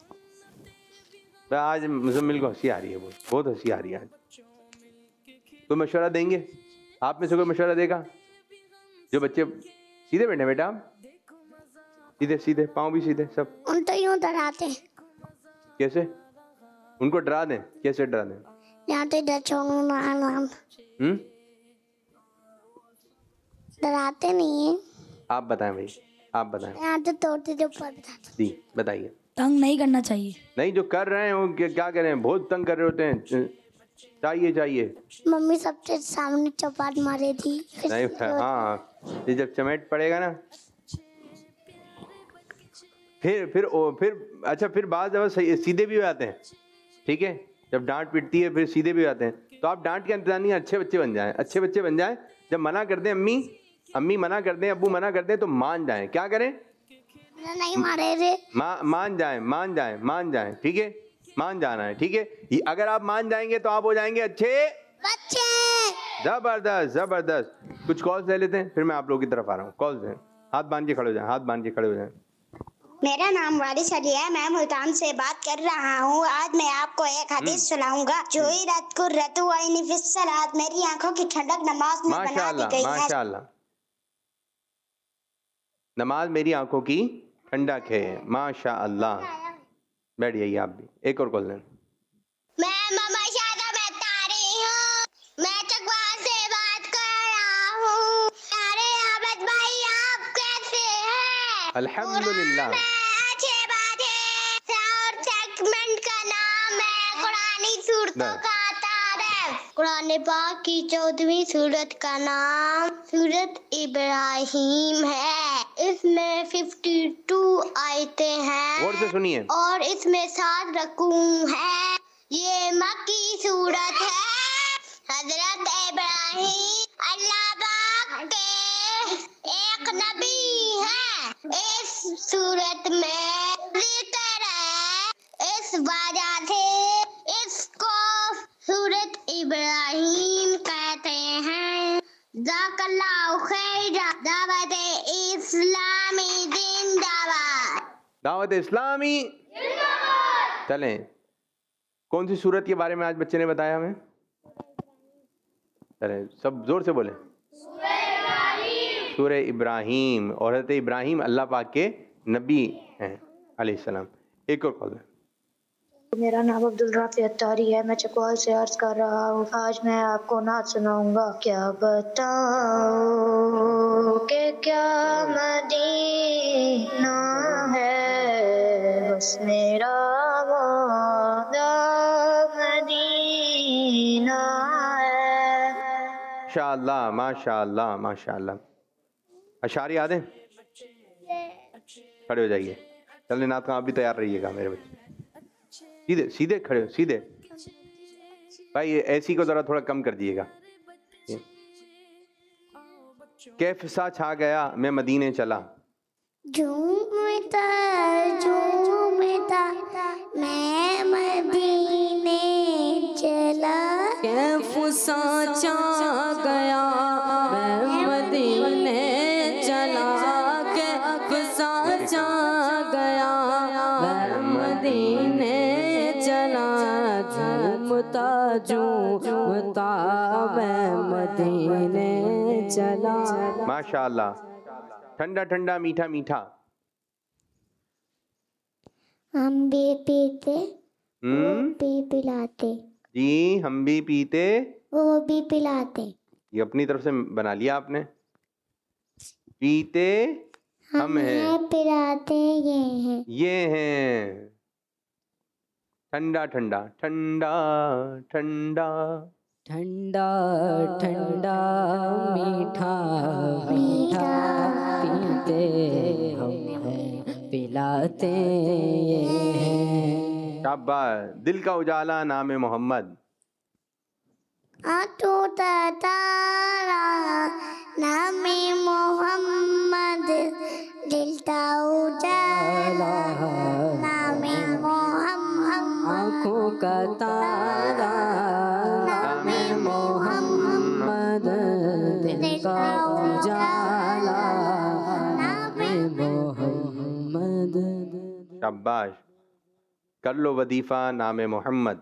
तो आज मुजम्मिल को हंसी आ रही है, बहुत हंसी आ रही है आज। तो मशवरा देंगे, आप में से कोई मशवरा देगा? जो बच्चे सीधे बैठे, बेटा आप सीधे सीधे, पाँव भी सीधे सब। उन तो यूं डराते, कैसे उनको डरा दें? कैसे डरा दें? डराते नहीं है। आप बताएं भाई, आप बताएं। यहाँ तो तोड़ते जो ऊपर जी बताइए। तंग नहीं करना चाहिए। नहीं, जो कर रहे हैं वो क्या करें, बहुत तंग कर रहे होते हैं, चाहिए चाहिए। मम्मी सबसे सामने चपाट मारे थी। नहीं हाँ, ये जब चमेट पड़ेगा ना फिर अच्छा, फिर बाद जब सीधे भी आते हैं, ठीक है, जब डांट पिटती है फिर सीधे भी आते हैं। तो आप डांट के इंतजार नहीं, अच्छे बच्चे बन जाएं, अच्छे बच्चे बन जाएं। जब मना कर दें, अम्मी मना कर दें, अब्बू मना कर दें, तो मान जाएं। क्या करें? नहीं मारे रे, मान जाएं, ठीक है, मान जाना है, ठीक है। अगर आप मान जाएंगे तो आप हो जाएंगे अच्छे बच्चे। जबरदस्त जबरदस्त। कुछ कॉल्स ले लेते हैं, फिर मैं आप लोगों की तरफ आ रहा हूँ। कॉल्स हैं, हाथ बांध के खड़े हो जाएं, हाथ बांध के खड़े हो जाएं। मेरा नाम वारिस अली है, मैं मुल्तान से बात कर रहा हूँ। आज मैं आपको एक हदीस सुनाऊंगा। जुइरत कुर्रतु ऐनी फिस्सलात, मेरी आंखों की ठंडक नमाज में बना दी गई है। माशाअल्लाह, नमाज मेरी आंखों की ठंडक है, माशाअल्लाह। बैठ जाइए आप भी, एक और कॉल लें। मैं मामा शादा में तारी हूँ, मैं चकवाल से बात कर रहा हूँ। अरे आबद भाई आप कैसे हैं? अल्हम्दुलिल्लाह। अच्छे बात है। और सेगमेंट का नाम है कुरानी सूरतों का तारीफ। कुरान पाक की 14वीं सूरत का नाम सूरत इब्राहिम है। इसमें 52 आयतें हैं। गौर से सुनिए। और इसमें 7 रकूम है। ये मक्की सूरत है। हजरत इब्राहिम अल्लाह पाक के एक नबी है। इस सूरत में जिक्र है, इस वजह से इसको सूरत इब्राहिम कहते हैं। ज़ाकल्लाहु खैरा। दावत इस्लामी जिंदाबाद। दावत इस्लामी चलें। कौन सी सूरत के बारे में आज बच्चे ने बताया हमें? चलें सब जोर से बोले। सूरह इब्राहिम। और हज़रत इब्राहिम अल्लाह पाक के नबी हैं अलैहिस्सलाम। एक और कॉल है। मेरा नाम अब्दुल राफी अत्तारी है, मैं चकवाल से अर्ज कर रहा हूँ। आज मैं आपको नात सुनाऊंगा। क्या बताऊँ कि क्या मदीना है, बस मेरा वादा मदीना है। माशाअल्लाह माशाअल्लाह माशाअल्लाह। अशारी याद है? खड़े हो जाइए। चलने नात का आप भी तैयार रहिएगा मेरे बच्चे। सीधे सीधे खड़े हो, सीधे। भाई ऐसी को जरा थोड़ा कम कर दिएगा। कैफसा छा गया मैं मदीने चला। झूमता झूमता मैं मदीने चला। कैफसा छा गया मैं मदीने चला। कैफसा छा गया मैं मदीने चला। झूमता झूमता मैं मदीने चला। माशाअल्लाह। ठंडा ठंडा मीठा मीठा। हम भी पीते वो भी पिलाते। जी हम भी पीते वो भी पिलाते। ये अपनी तरफ से बना लिया आपने। पीते हम हैं, पिलाते ये हैं। ठंडा ठंडा ठंडा ठंडा ठंडा ठंडा मीठा मीठा पीते हम हैं पिलाते ये हैं। शाबाश। दिल का उजाला नाम है मोहम्मद। टूटा तारा नाम मोहम्मद। दिल का उजाला नाम मोहम्मद। आँखों का तारा नाम मोहम्मद। दिल का उजाला नाम मोहम्मद। शाबाश। कर लो वजीफा नाम मोहम्मद।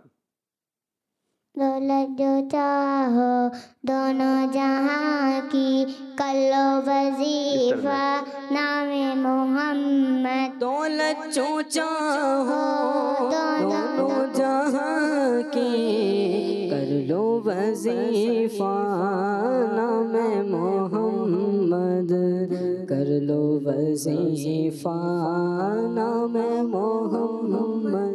दौलत जो चाहो दोनों जहां की कर लो वजीफा नाम मोहम्मद। दौलत जो चाहो दोनों जहां की कर लो वजीफा नाम मोहम्मद। कर लो वजीफा नाम मोहम्मद।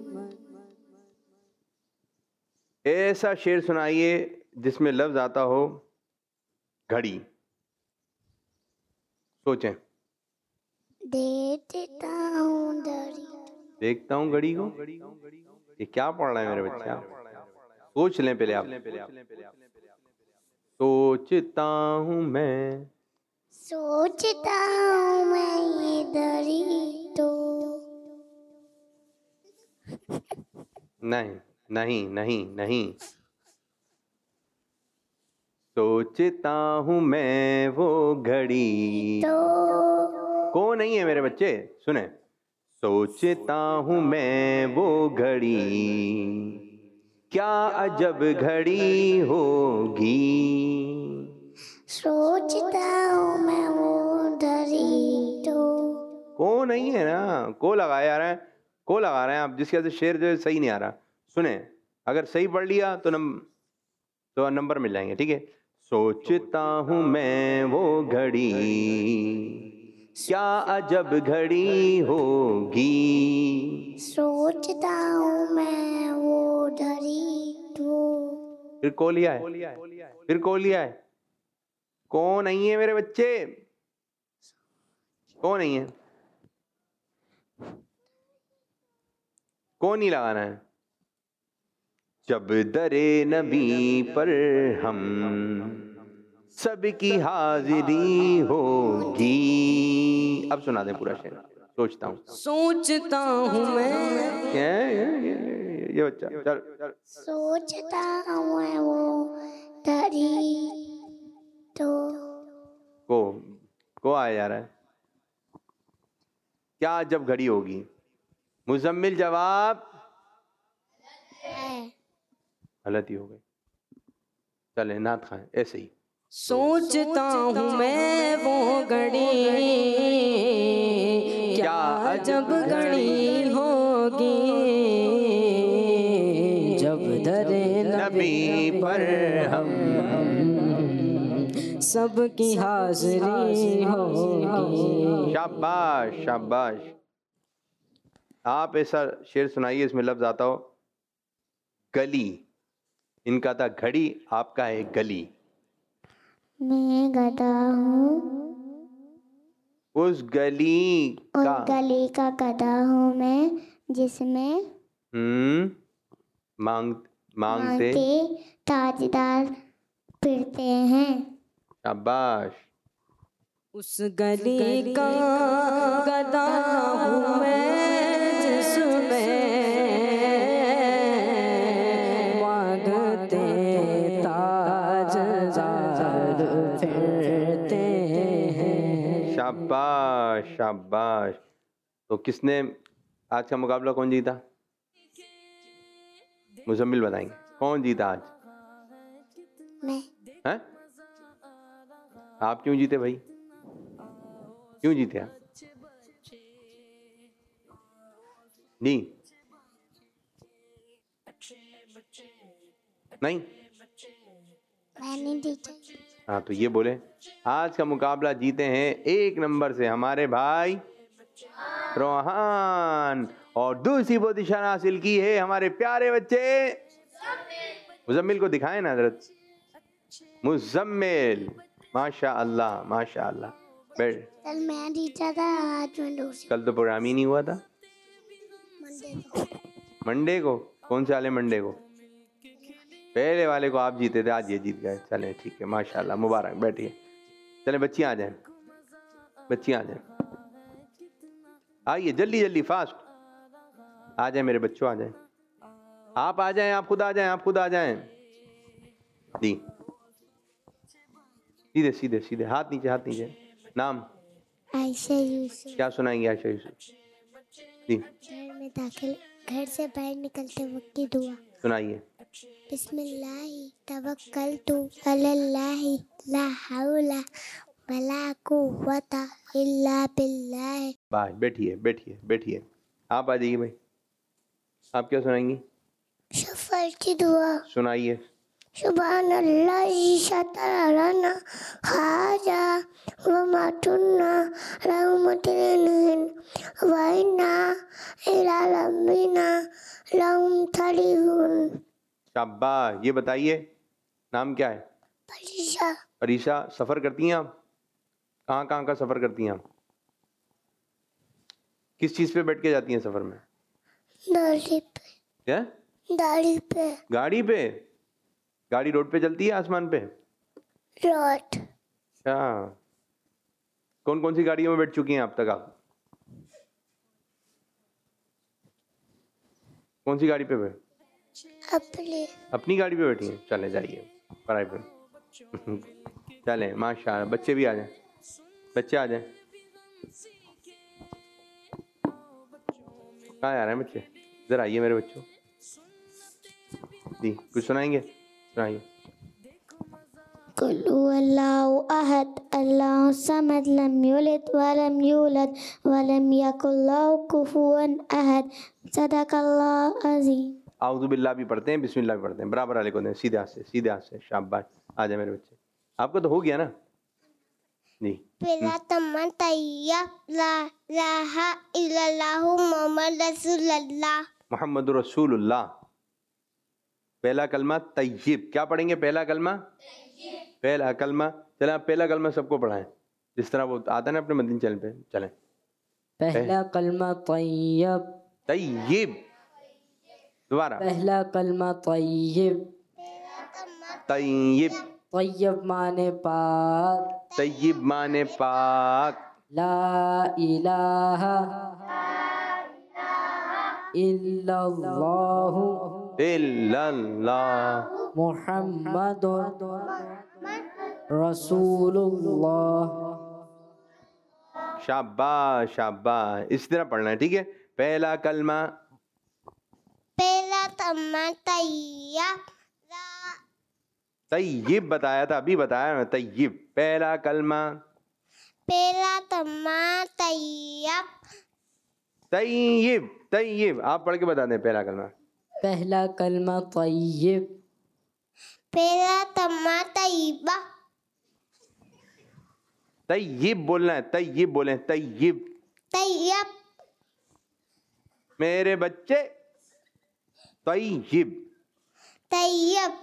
ऐसा शेर सुनाइए जिसमें लफ्ज आता हो घड़ी। सोचें। देखता हूँ घड़ी। देखता हूँ घड़ी को। ये क्या पढ़ रहे हैं मेरे बच्चे? सोच लें पहले आप। सोचता हूँ मैं। सोचता हूँ मैं ये घड़ी तो। नहीं नहीं नहीं नहीं। सोचता हूँ मैं वो घड़ी तो को नहीं है मेरे बच्चे। सुने। सोचता हूँ मैं वो घड़ी क्या अजब घड़ी होगी। सोचता हूँ मैं वो घड़ी तो। को नहीं है ना। को लगाया रहे हैं, को लगा रहे हैं आप। जिसके वजह से शेर जो है सही नहीं आ रहा। सुने। अगर सही पढ़ लिया तो नंबर मिल जाएंगे। ठीक है। सोचता हूँ मैं वो घड़ी क्या अजब घड़ी होगी। सोचता हूँ मैं वो घड़ी तो। फिर को लिया है। फिर को लिया है। को नहीं है मेरे बच्चे। को नहीं है। को नहीं लगाना है। जब दरे नबी पर हम सबकी हाजिरी होगी। अब सुना दें पूरा शेर। सोचता हूँ। सोचता हूँ मैं। ये बच्चा चल। सोचता हूँ मैं वो घड़ी तो। को आया जा रहा है। क्या जब घड़ी होगी। मुजम्मिल जवाब गलत ही हो गई। चले नात खाएं ऐसे ही। सोचता हूँ मैं वो घड़ी क्या अजब घड़ी होगी। जब दरे नबी पर हम सबकी हाजिरी होगी। शाबाश शाबाश। आप ऐसा शेर सुनाइए इसमें लफ्ज आता हो गली। इनका था घड़ी, आपका है गली। मैं गधा हूँ उस गली का गधा हूँ मैं जिसमें मांगते ताजदार फिरते हैं। शाबाश। उस गली का गदा हूँ मैं जिसमें मांगते ताजदार फिरते हैं। शाबाश शाबाश। तो किसने आज का मुकाबला कौन जीता? मुजम्मिल बताएंगे कौन जीता आज? मैं। हैं? आप क्यों जीते भाई? क्यों जीते आप? नहीं नहीं मैंने जीता। हाँ तो ये बोले आज का मुकाबला जीते हैं 1 नंबर से हमारे भाई रोहान, और दूसरी पोजीशन हासिल की है हमारे प्यारे बच्चे मुजम्मिल को दिखाए ना हजरत। मुजम्मिल माशा अल्लाह माशा अल्लाह। बैठ। कल मैं जीता था, आज मैं दूसरी। कल तो प्रोग्राम ही नहीं हुआ था। मंडे को कौन से वाले मंडे को? पहले वाले को आप जीते थे, आज ये जीत गए। चले ठीक है माशाल्लाह, मुबारक। बैठिए। चले बच्चियाँ आ जाएं, बच्चियाँ आ जाएं, आइए जल्दी जल्दी फास्ट आ जाए मेरे बच्चों, आ जाएं। आप आ जाएं, आप खुद आ जाएं, आप खुद आ जाएं। जी सीधे सीधे सीधे, हाथ नीचे हाथ नीचे। नाम? आयशा यूसुफ। क्या सुनाएंगे आयशा यूसुफ जी? घर से बाहर निकलते वक्त की दुआ सुनाइए। बिस्मिल्लाहि तवक्कलतु अलल्लाहि ला हौला वला कुव्वता इल्ला बिल्लाह। बाय। बैठिए बैठिए बैठिए। आप आ जाइए भाई, आप क्या सुनाएंगी? सफर की दुआ सुनाइए। सुबहानल्लाह शतरना खाजा व मातुन्ना रहमतिन व इन्ना इला रब्बिना लमुनक़लिबून। शाबाश। ये बताइए नाम क्या है? परीक्षा। परीक्षा। सफर करती हैं आप? कहाँ कहाँ का सफर करती हैं आप? किस चीज पे बैठ के जाती हैं सफर में? गाड़ी पे। क्या? गाड़ी पे। गाड़ी पे? गाड़ी रोड पे चलती है आसमान पे? रोड। अच्छा। कौन कौन सी गाड़ियों में बैठ चुकी हैं अब तक आप? कौन सी गाड़ी पे बैठ? अपनी गाड़ी पे बैठी हैं। चले जाइए पढ़ाई पे। चले माशाल्लाह। बच्चे भी आ जाएं, बच्चे आ जाएं। कहाँ आ रहे हैं बच्चे? इधर आइए मेरे बच्चों जी, कुछ सुनाएंगे? सुनाइए। कुल हुवल्लाहु अहद अल्लाहु समद लम यलिद वलम यूलद वलम यकुल लहु कुफुवन अहद। सदकल्लाहु अज़ीम। आऊज़ु बिल्लाह भी पढ़ते हैं, बिस्मिल्लाह भी पढ़ते हैं, बराबर वाले को दें। सीधे हाथ से, सीधे हाथ से। शाबाश। आ जाए मेरे बच्चे। आपका तो हो गया ना जी। पहला तम्मा तैयब ला इलाहा इल्लल्लाहु मुहम्मद रसूलुल्लाह। मोहम्मद रसूलुल्लाह। पहला कलमा तय्यब। क्या पढ़ेंगे? पहला कलमा। पहला कलमा। चले आप पहला कलमा सबको पढ़ाएं जिस तरह वो आता है ना अपने मदीन चैनल पे। चलें। पहला कलमा तय्यब। तय्यब। दोबारा। पहला कलमा तय्यब। तय्यब। तय्यब माने पाक। तय्यब माने पाक। ला इलाहा इल्लल्लाहु इल्लल्लाह मुहम्मदुर रसूलुल्लाह। शाबाश शाबाश। इस तरह पढ़ना है, ठीक है? पहला कलमा। पहला तम्मा तैयब तय्यब बताया था, अभी बताया ना। तय्यब पहला कलमा। पहला तम्मा तैयब। तय्यब तय्यब। आप पढ़ के बता दें पहला कलमा। पहला कलमा तय्यब। पहला तम्मा तैयबा। तय्यब बोलना है, तय्यब बोले। तय्यब। तैयब। मेरे बच्चे तय्यब। तैयब।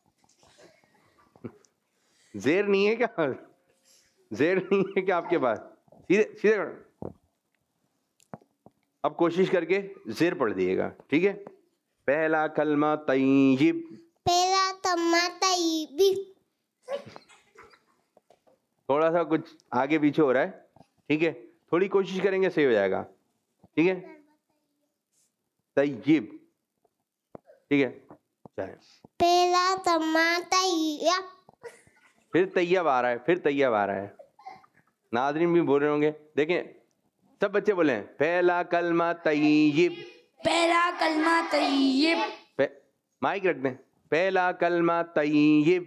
जेर नहीं है क्या? जेर नहीं है क्या आपके पास? सीधे सीधे करो। अब कोशिश करके जेर पढ़ दिएगा, ठीक है? पहला कलमा तय्यब। पहला तम्मा तैयबी। थोड़ा सा कुछ आगे पीछे हो रहा है, ठीक है, थोड़ी कोशिश करेंगे सही हो जाएगा, ठीक है। तय्यब, ठीक है, चलें। पहला तम्मा तैयब, फिर तैयब आ रहा है, फिर तैयब आ रहा है। नाज़रीन भी बोल रहे होंगे, देखें सब बच्चे बोले पहला कलमा तय्यब, पहला कलमा तय्यब। माइक रख दें। पहला कलमा तय्यब।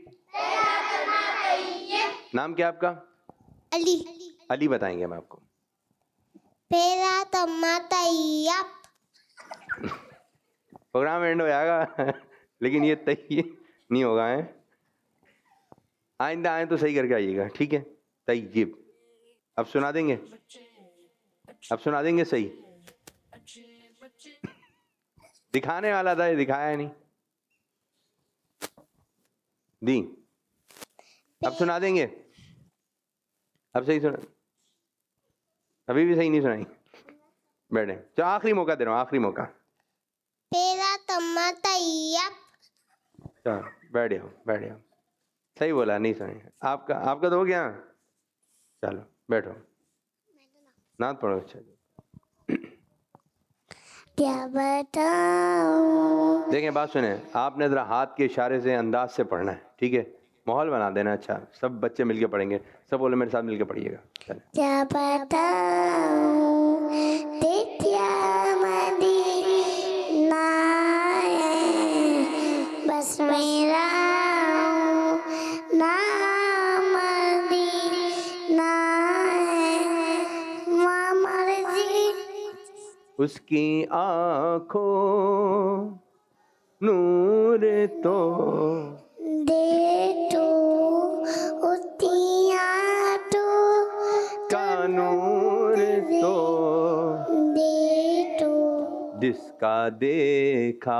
नाम क्या आपका? अली। अली बताएंगे हम आपको। पहला तम्मा तैयब। प्रोग्राम एंड हो जाएगा लेकिन ये तय्यब नहीं होगा है। आइंदा आए तो सही करके आइएगा, ठीक है। तय्यब अब सुना देंगे, अब सुना देंगे सही। दिखाने वाला था, ये दिखाया नहीं। दी अब सुना देंगे, अब सही सुना, अभी भी सही नहीं सुनाई। बैठे, चलो आखिरी मौका दे रहा हूँ, आखिरी मौका। पहला तम्मा तैयब। चलो बैठ जाओ, बैठ जाओ। सही बोला, नहीं सुनाई। आपका आपका तो हो गया। चलो बैठो, नात पढ़ो। अच्छा क्या बताऊं। देखें, बात सुने, आपने जरा हाथ के इशारे से अंदाज से पढ़ना है, ठीक है। माहौल बना देना अच्छा, सब बच्चे मिलके पढ़ेंगे। सब बोले मेरे साथ मिलके पढ़िएगा। चलें। क्या बताऊं तेरा मदीना है, बस मेरा नाम मदीना है, माँ मर्जी उसकी आँखों नूर तो दे तो उतिया तो का नूर तो दे तो जिसका देखा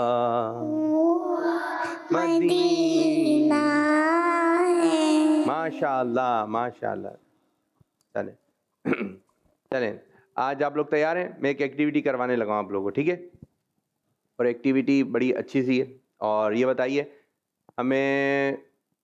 मदीना है। माशाअल्लाह, माशाअल्लाह। चलें चलें, आज आप लोग तैयार हैं? मैं एक एक्टिविटी करवाने लगा हूँ आप लोगों को, ठीक है। और एक्टिविटी बड़ी अच्छी सी है। और ये बताइए हमें,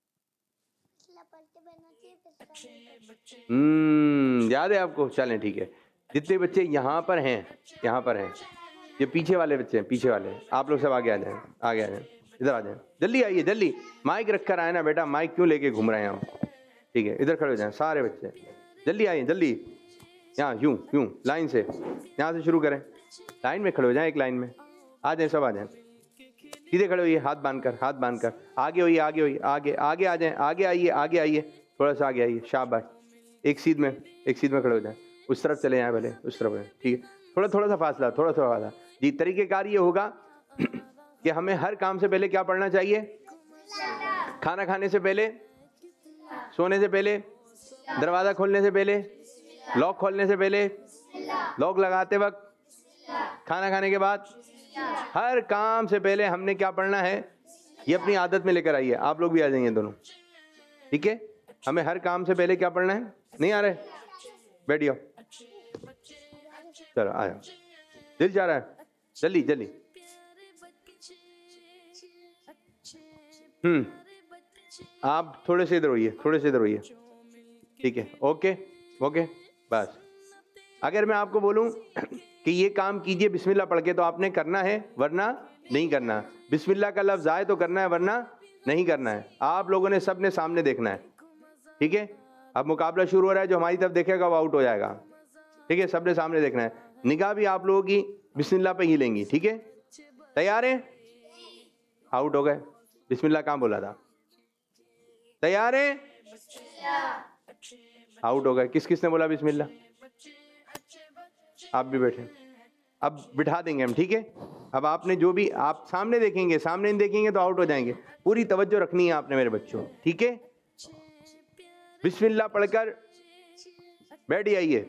याद है आपको? चलें ठीक है। जितने बच्चे यहाँ पर हैं, यहाँ पर हैं, ये पीछे वाले बच्चे हैं, पीछे वाले, आप लोग सब आगे आ जाएं, आगे आ जाएं, इधर आ जाएं, जल्दी आइए, जल्दी। माइक रख कर आए ना बेटा, माइक क्यों लेके घूम रहे हैं हम, ठीक है। इधर खड़े हो जाएं सारे बच्चे, जल्दी आइए, जल्दी। यहाँ यूँ यूँ लाइन से, यहाँ से शुरू करें, लाइन में खड़े हो जाएं, एक लाइन में आ जाएं, सब आ जाएं, सीधे खड़े होइए, हाथ बांधकर, हाथ बांधकर, आगे होइए, आगे होइए, आगे आगे आ जाएं, आगे आइए, आगे आइए, थोड़ा सा आगे आइए, शाबाश। एक सीध में, एक सीध में खड़े हो जाएं, उस तरफ चले जाएं, भले उस तरफ, ठीक है। थोड़ा थोड़ा सा फासला, थोड़ा थोड़ा फासला जी। तरीक़ेकार ये होगा कि हमें हर काम से पहले क्या पढ़ना चाहिए? खाना खाने से पहले, सोने से पहले, दरवाज़ा खोलने से पहले, लॉक खोलने से पहले, लॉक लगाते वक्त, खाना खाने के बाद, हर काम से पहले हमने क्या पढ़ना है? ये अपनी आदत में लेकर आइए। आप लोग भी आ जाइए दोनों, ठीक है। हमें हर काम से पहले क्या पढ़ना है? नहीं आ रहे? बैठिए, चलो आ जाओ, दिल जा रहा है, जल्दी जल्दी। आप थोड़े से इधर होइए, थोड़े से इधर होइए, ठीक है। ओके ओके, बस। अगर मैं आपको बोलूं कि ये काम कीजिए बिस्मिल्लाह पढ़ के, तो आपने करना है, वरना नहीं करना। बिस्मिल्लाह का लफ्ज़ आए तो करना है, वरना नहीं करना है। आप लोगों ने सबने सामने देखना है, ठीक है। अब मुकाबला शुरू हो रहा है, जो हमारी तरफ देखेगा वो आउट हो जाएगा, ठीक है। सबने सामने देखना है, निगाह भी आप लोगों की बिस्मिल्लाह पे ही लेंगी, ठीक है। तैयार हैं? आउट हो गए, बिस्मिल्लाह कहाँ बोला था? तैयार हैं? आउट हो गए। किस किसने बोला बिस्मिल्लाह? आप भी बैठे, अब बिठा देंगे हम, ठीक है। अब आपने जो भी, आप सामने देखेंगे, सामने नहीं देखेंगे तो आउट हो जाएंगे। पूरी तवज्जो रखनी है आपने मेरे बच्चों, ठीक है। बिस्मिल्लाह पढ़कर बैठ जाइए,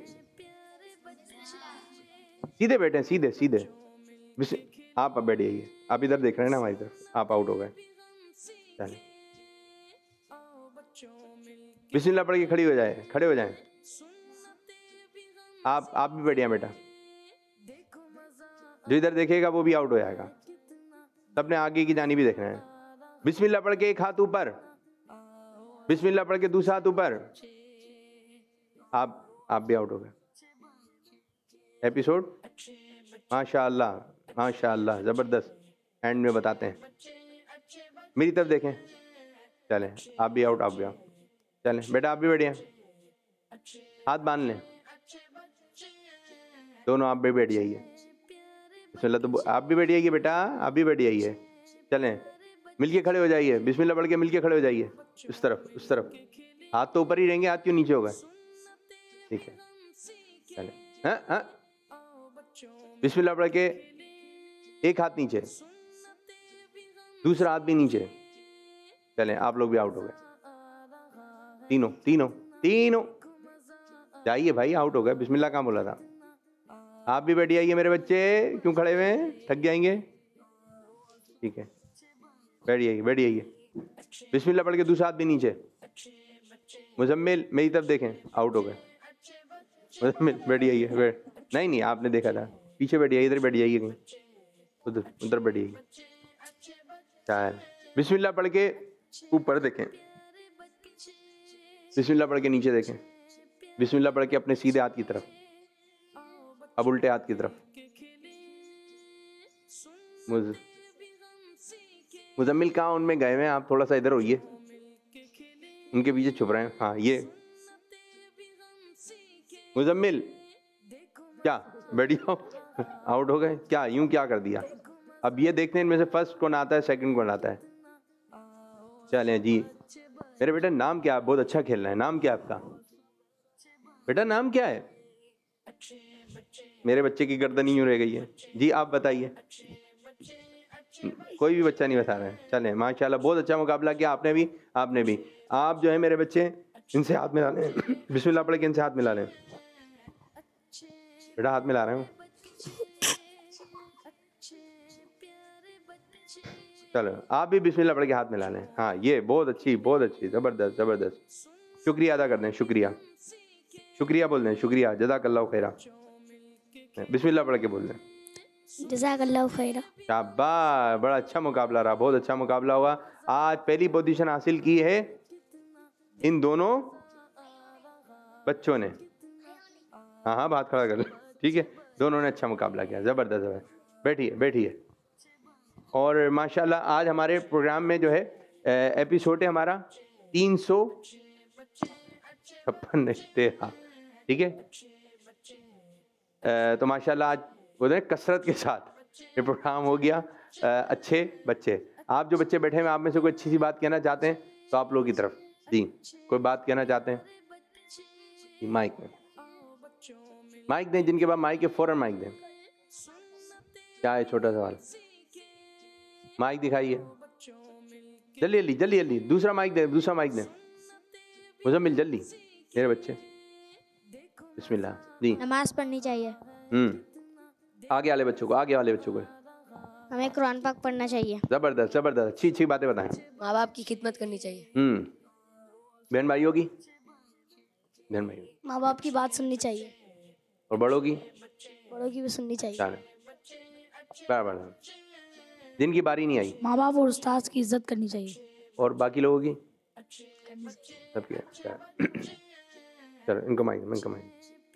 सीधे बैठे, सीधे सीधे। आप अब बैठ जाइए, आप इधर देख रहे हैं ना हमारी तरफ, आप आउट हो गए। चलिए बिस्मिल्लाह पढ़ के खड़ी हो जाए, खड़े हो जाएं। आप भी बैठिए बेटा, जो इधर देखेगा वो भी आउट हो जाएगा। सबने आगे की जानी भी देखना है। बिस्मिल्लाह पढ़ के एक हाथ ऊपर, बिस्मिल्लाह पढ़ के दूसरा हाथ ऊपर, आप भी आउट हो गए। एपिसोड माशाअल्लाह माशाअल्लाह, ज़बरदस्त। एंड में बताते हैं, मेरी तरफ देखें। चलें, आप भी आउट, आप भी आउट। चलें बेटा, आप भी बैठिए, हाथ बांध लें दोनों, आप भी बैठ जाइए। बिस्मिल्लाह, तो आप भी बैठ जाइए बेटा, आप भी बैठ जाइए। चलें, मिलके खड़े हो जाइए, बिस्मिल्लाह पढ़ के मिलके खड़े हो जाइए। उस तरफ, उस तरफ। हाथ तो ऊपर ही रहेंगे, हाथ क्यों नीचे होगा? ठीक है, चलें। हाँ हाँ, बिस्मिल्लाह पढ़ के एक हाथ नीचे, दूसरा हाथ भी नीचे। चलें, आप लोग भी आउट हो गए, तीनों तीनों तीनों। जाइए भाई, आउट हो गए। बिस्मिल्लाह कहाँ बोला था? आप भी बैठ जाइए मेरे बच्चे, क्यों खड़े हुए हैं? थक जाएंगे। ठीक है, बैठ जाइए, बैठ जाइए। बिस्मिल्लाह पढ़ के दूसरा हाथ भी नीचे। मुजम्मिल मेरी तरफ देखें, आउट हो गए। मुजम्मिल बैठ जाइए, बैठ। नहीं नहीं, आपने देखा था, पीछे बैठ जाइए, इधर बैठ जाइए, कहीं उधर उधर बैठ जाइए। चाहे बिस्मिल्लाह पढ़ के ऊपर देखें, बिस्मिल्लाह पढ़ के नीचे देखें, बिस्मिल्लाह पढ़ के अपने सीधे हाथ की तरफ, अब उल्टे हाथ की तरफ। मुजम्मिल कहाँ उनमें गए हुए हैं? आप थोड़ा सा इधर होइए, उनके पीछे छुप रहे हैं। हाँ, ये मुजम्मिल क्या बैठ जाओ, आउट हो गए क्या? यूं क्या कर दिया? अब ये देखते हैं इनमें से फर्स्ट कौन आता है, सेकंड कौन आता है। चलें जी, मेरे बेटा नाम क्या है? बहुत अच्छा खेलना है। नाम क्या है आपका बेटा? नाम क्या है? मेरे बच्चे की गर्दन यूं रह गई है जी, आप बताइए। कोई भी बच्चा नहीं बता रहा है। चलें, माशाल्लाह बहुत अच्छा मुकाबला किया आपने भी, आपने भी। आप जो है मेरे बच्चे, इनसे हाथ मिला लें। बिस्मिल्लाह पढ़ के इनसे हाथ मिला लें बेटा, हाथ मिला रहे हूँ। चलो, आप भी बिस्मिल्लाह पढ़ के हाथ मिला लें। हाँ, ये बहुत अच्छी, बहुत अच्छी, ज़बरदस्त ज़बरदस्त। शुक्रिया अदा कर दें, शुक्रिया शुक्रिया बोल दें, शुक्रिया, जज़ाकल्लाहु खैरा। बिस्मिल्लाह पढ़ के बोल दें, जज़ाकल्लाहु खैरा। शाबाश, बड़ा अच्छा मुकाबला रहा, बहुत अच्छा मुकाबला हुआ। आज पहली पोजीशन हासिल की है इन दोनों बच्चों ने। हाँ हाँ, बात खड़ा कर, ठीक है। दोनों ने अच्छा मुकाबला किया, ज़बरदस्त है। बैठिए बैठिए। और माशाल्लाह आज हमारे प्रोग्राम में जो है एपिसोड है हमारा 356, ठीक है। तो माशाल्लाह आज बोलते हैं कसरत के साथ ये प्रोग्राम हो गया। अच्छे बच्चे, आप जो बच्चे बैठे हैं, आप में से कोई अच्छी सी बात कहना चाहते हैं तो आप लोगों की तरफ जी कोई बात कहना चाहते हैं? माइक में माइक दें, जिनके पास माइक है फौरन माइक दें। क्या है छोटा सवाल? माइक दिखाइए, जल्दी जल्दी जल्दी जल्दी। दूसरा माइक दें, दूसरा माइक दें। मुजम्मिल जल्दी, मेरे बच्चे। बिस्मिल्लाह जी। नमाज पढ़नी चाहिए। आगे वाले बच्चों को, आगे वाले बच्चों को हमें कुरान पाक पढ़ना चाहिए। जबरदस्त जबरदस्त, अच्छी अच्छी बातें बताएं। माँ बाप की खिदमत करनी चाहिए। बहन भाइयों की, बहन भाइयों, माँ बाप की बात सुननी चाहिए। और बड़ों की भी सुननी चाहिए। बराबर, जिनकी बारी नहीं आई, माँ बाप और उस्ताद की इज्जत करनी चाहिए। और बाकी लोगों की सबकी। चलो इनको माइक, इनको माइक।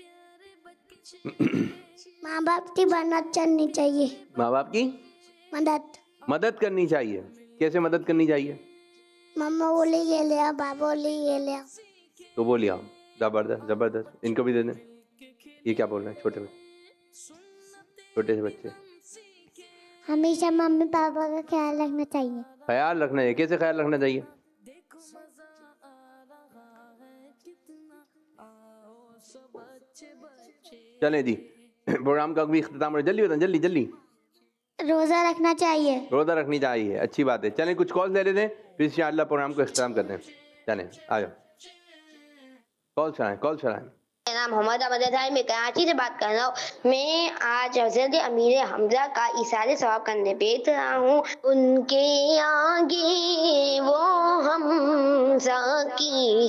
माँ बाप की मदद करनी चाहिए। माँ बाप की मदद करनी चाहिए। कैसे मदद करनी चाहिए? मम्मा बोली ये ले आओ, पापा बोली ये ले आओ, तो बोलिए आप। जबरदस्त जबरदस्त, इनको भी दे दें। ये क्या बोल रहे हैं? छोटे छोटे से बच्चे। हमेशा मम्मी पापा का ख्याल रखना चाहिए। ख्याल रखना चाहिए। कैसे ख्याल रखना चाहिए? चले जी, प्रोग्राम का भी इख्तिताम हो, जल्दी बताएं, जल्दी जल्दी। रोजा रखना चाहिए। रोजा रखनी चाहिए, अच्छी बात है। चलें कुछ कॉल ले लेते हैं, फिर इंशाअल्लाह प्रोग्राम को इख्तिताम करते हैं। चलें आ जाओ, कॉल चलाएं, कॉल चलाएं। मेरा नाम मोहम्मद अहमद है, मैं कराची से बात कर रहा हूँ। मैं आज हज़रत अमीर हमजा का इसारे सवाब करने भेज रहा हूँ। उनके आगे वो हमजा की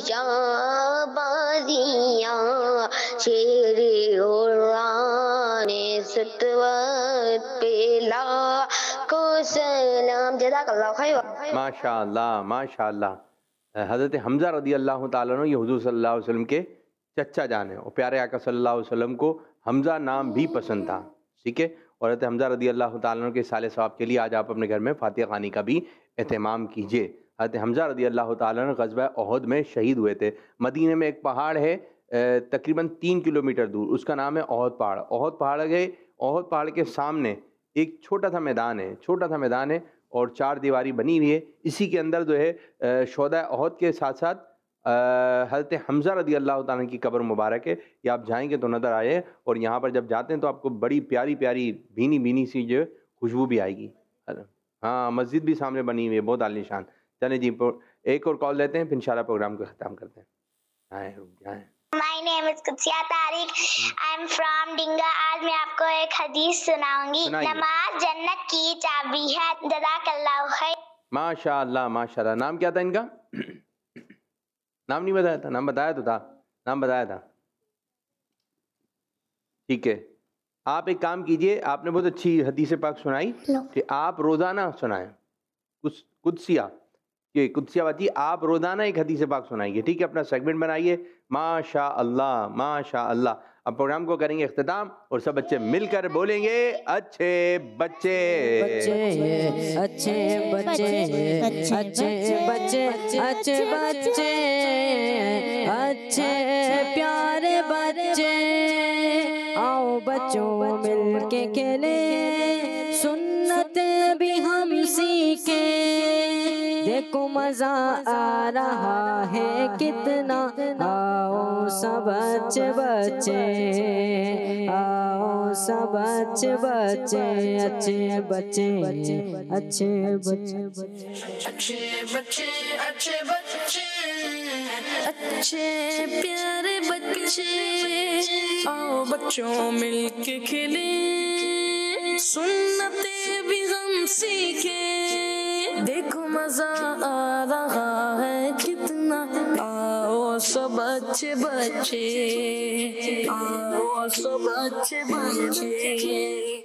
शाबाजियाँ, शेरे उड़ाने सतवत पे लाखो सलाम। जज़ाकल्लाह खैर। माशाअल्लाह माशाअल्लाह। हज़रत हमजा रदी अल्लाह ताला अन्हु ये हुज़ूर सल्लल्लाहु अलैहि वसल्लम के चचा जान है। और प्यारे आका सल्लल्लाहु अलैहि वसल्लम को हमज़ा नाम भी पसंद था, ठीक है। और हज़रत हमज़ा रदी अल्लाह ताला के साले सवाब के लिए आज आप अपने घर में फातिहा ख़ानी का भी एहतमाम कीजिए। हज़रत हमज़ा रदी अल्लाह ताला ग़ज़वा उहद में शहीद हुए थे। मदीने में एक पहाड़ है तकरीबन 3 किलोमीटर दूर, उसका नाम है उहद पहाड़। उहद पहाड़ गए, उहद पहाड़ के सामने एक छोटा सा मैदान है और 4 दीवारी बनी हुई है। इसी के अंदर जो है शोहदा उहद के साथ साथ हज़रत हमज़ा रदी अल्लाह ताला की कब्र मुबारक है। ये आप जाएंगे तो नज़र आए, और यहाँ पर जब जाते हैं तो आपको बड़ी प्यारी प्यारी भीनी भीनी सी जो खुशबू भी आएगी। हाँ, मस्जिद भी सामने बनी हुई है, बहुत आलीशान। चलें जी, एक और कॉल लेते हैं, फिर इंशाल्लाह प्रोग्राम को ख़त्म करते हैं। आए My name is कुत्सिया Tariq. I am from डिंगा। आज मैं आपको एक हदीस सुनाऊंगी। नमाज जन्नत की चाबी है। जज़ाकल्लाहु खैर। माशाअल्लाह माशाअल्लाह। नाम क्या था इनका? नाम नहीं बताया था? नाम बताया तो था, नाम बताया था। ठीक है, आप एक काम कीजिए, आपने बहुत अच्छी हदीस पाक सुनाई कि आप रोज़ाना सुनाएं। कुत्सिया ये कुत्सिया बाती, आप रोज़ाना एक हदीस पाक सुनाइए, ठीक है। अपना सेगमेंट बनाइए। माशा अल्लाह माशा अल्लाह। अब प्रोग्राम को करेंगे इख्तिताम और सब बच्चे मिलकर बोलेंगे अच्छे बच्चे, अच्छे बच्चे, अच्छे बच्चे, अच्छे बच्चे, अच्छे प्यारे बच्चे। आओ बच्चों मिल के खेले, सुन्नत भी हम सीखे। देखो मजा आ रहा है कितना, आओ सब बच्चे बच्चे, आओ सब बच्चे बच्चे, अच्छे बच्चे, अच्छे बच्चे, अच्छे बच्चे, अच्छे बच्चे, अच्छे प्यारे बच्चे। आओ बच्चों मिलके खेले, सुन्नते भी हम सीखे। देखो मजा आ रहा है कितना, आओ सब अच्छे बच्चे, आओ सब अच्छे बच्चे।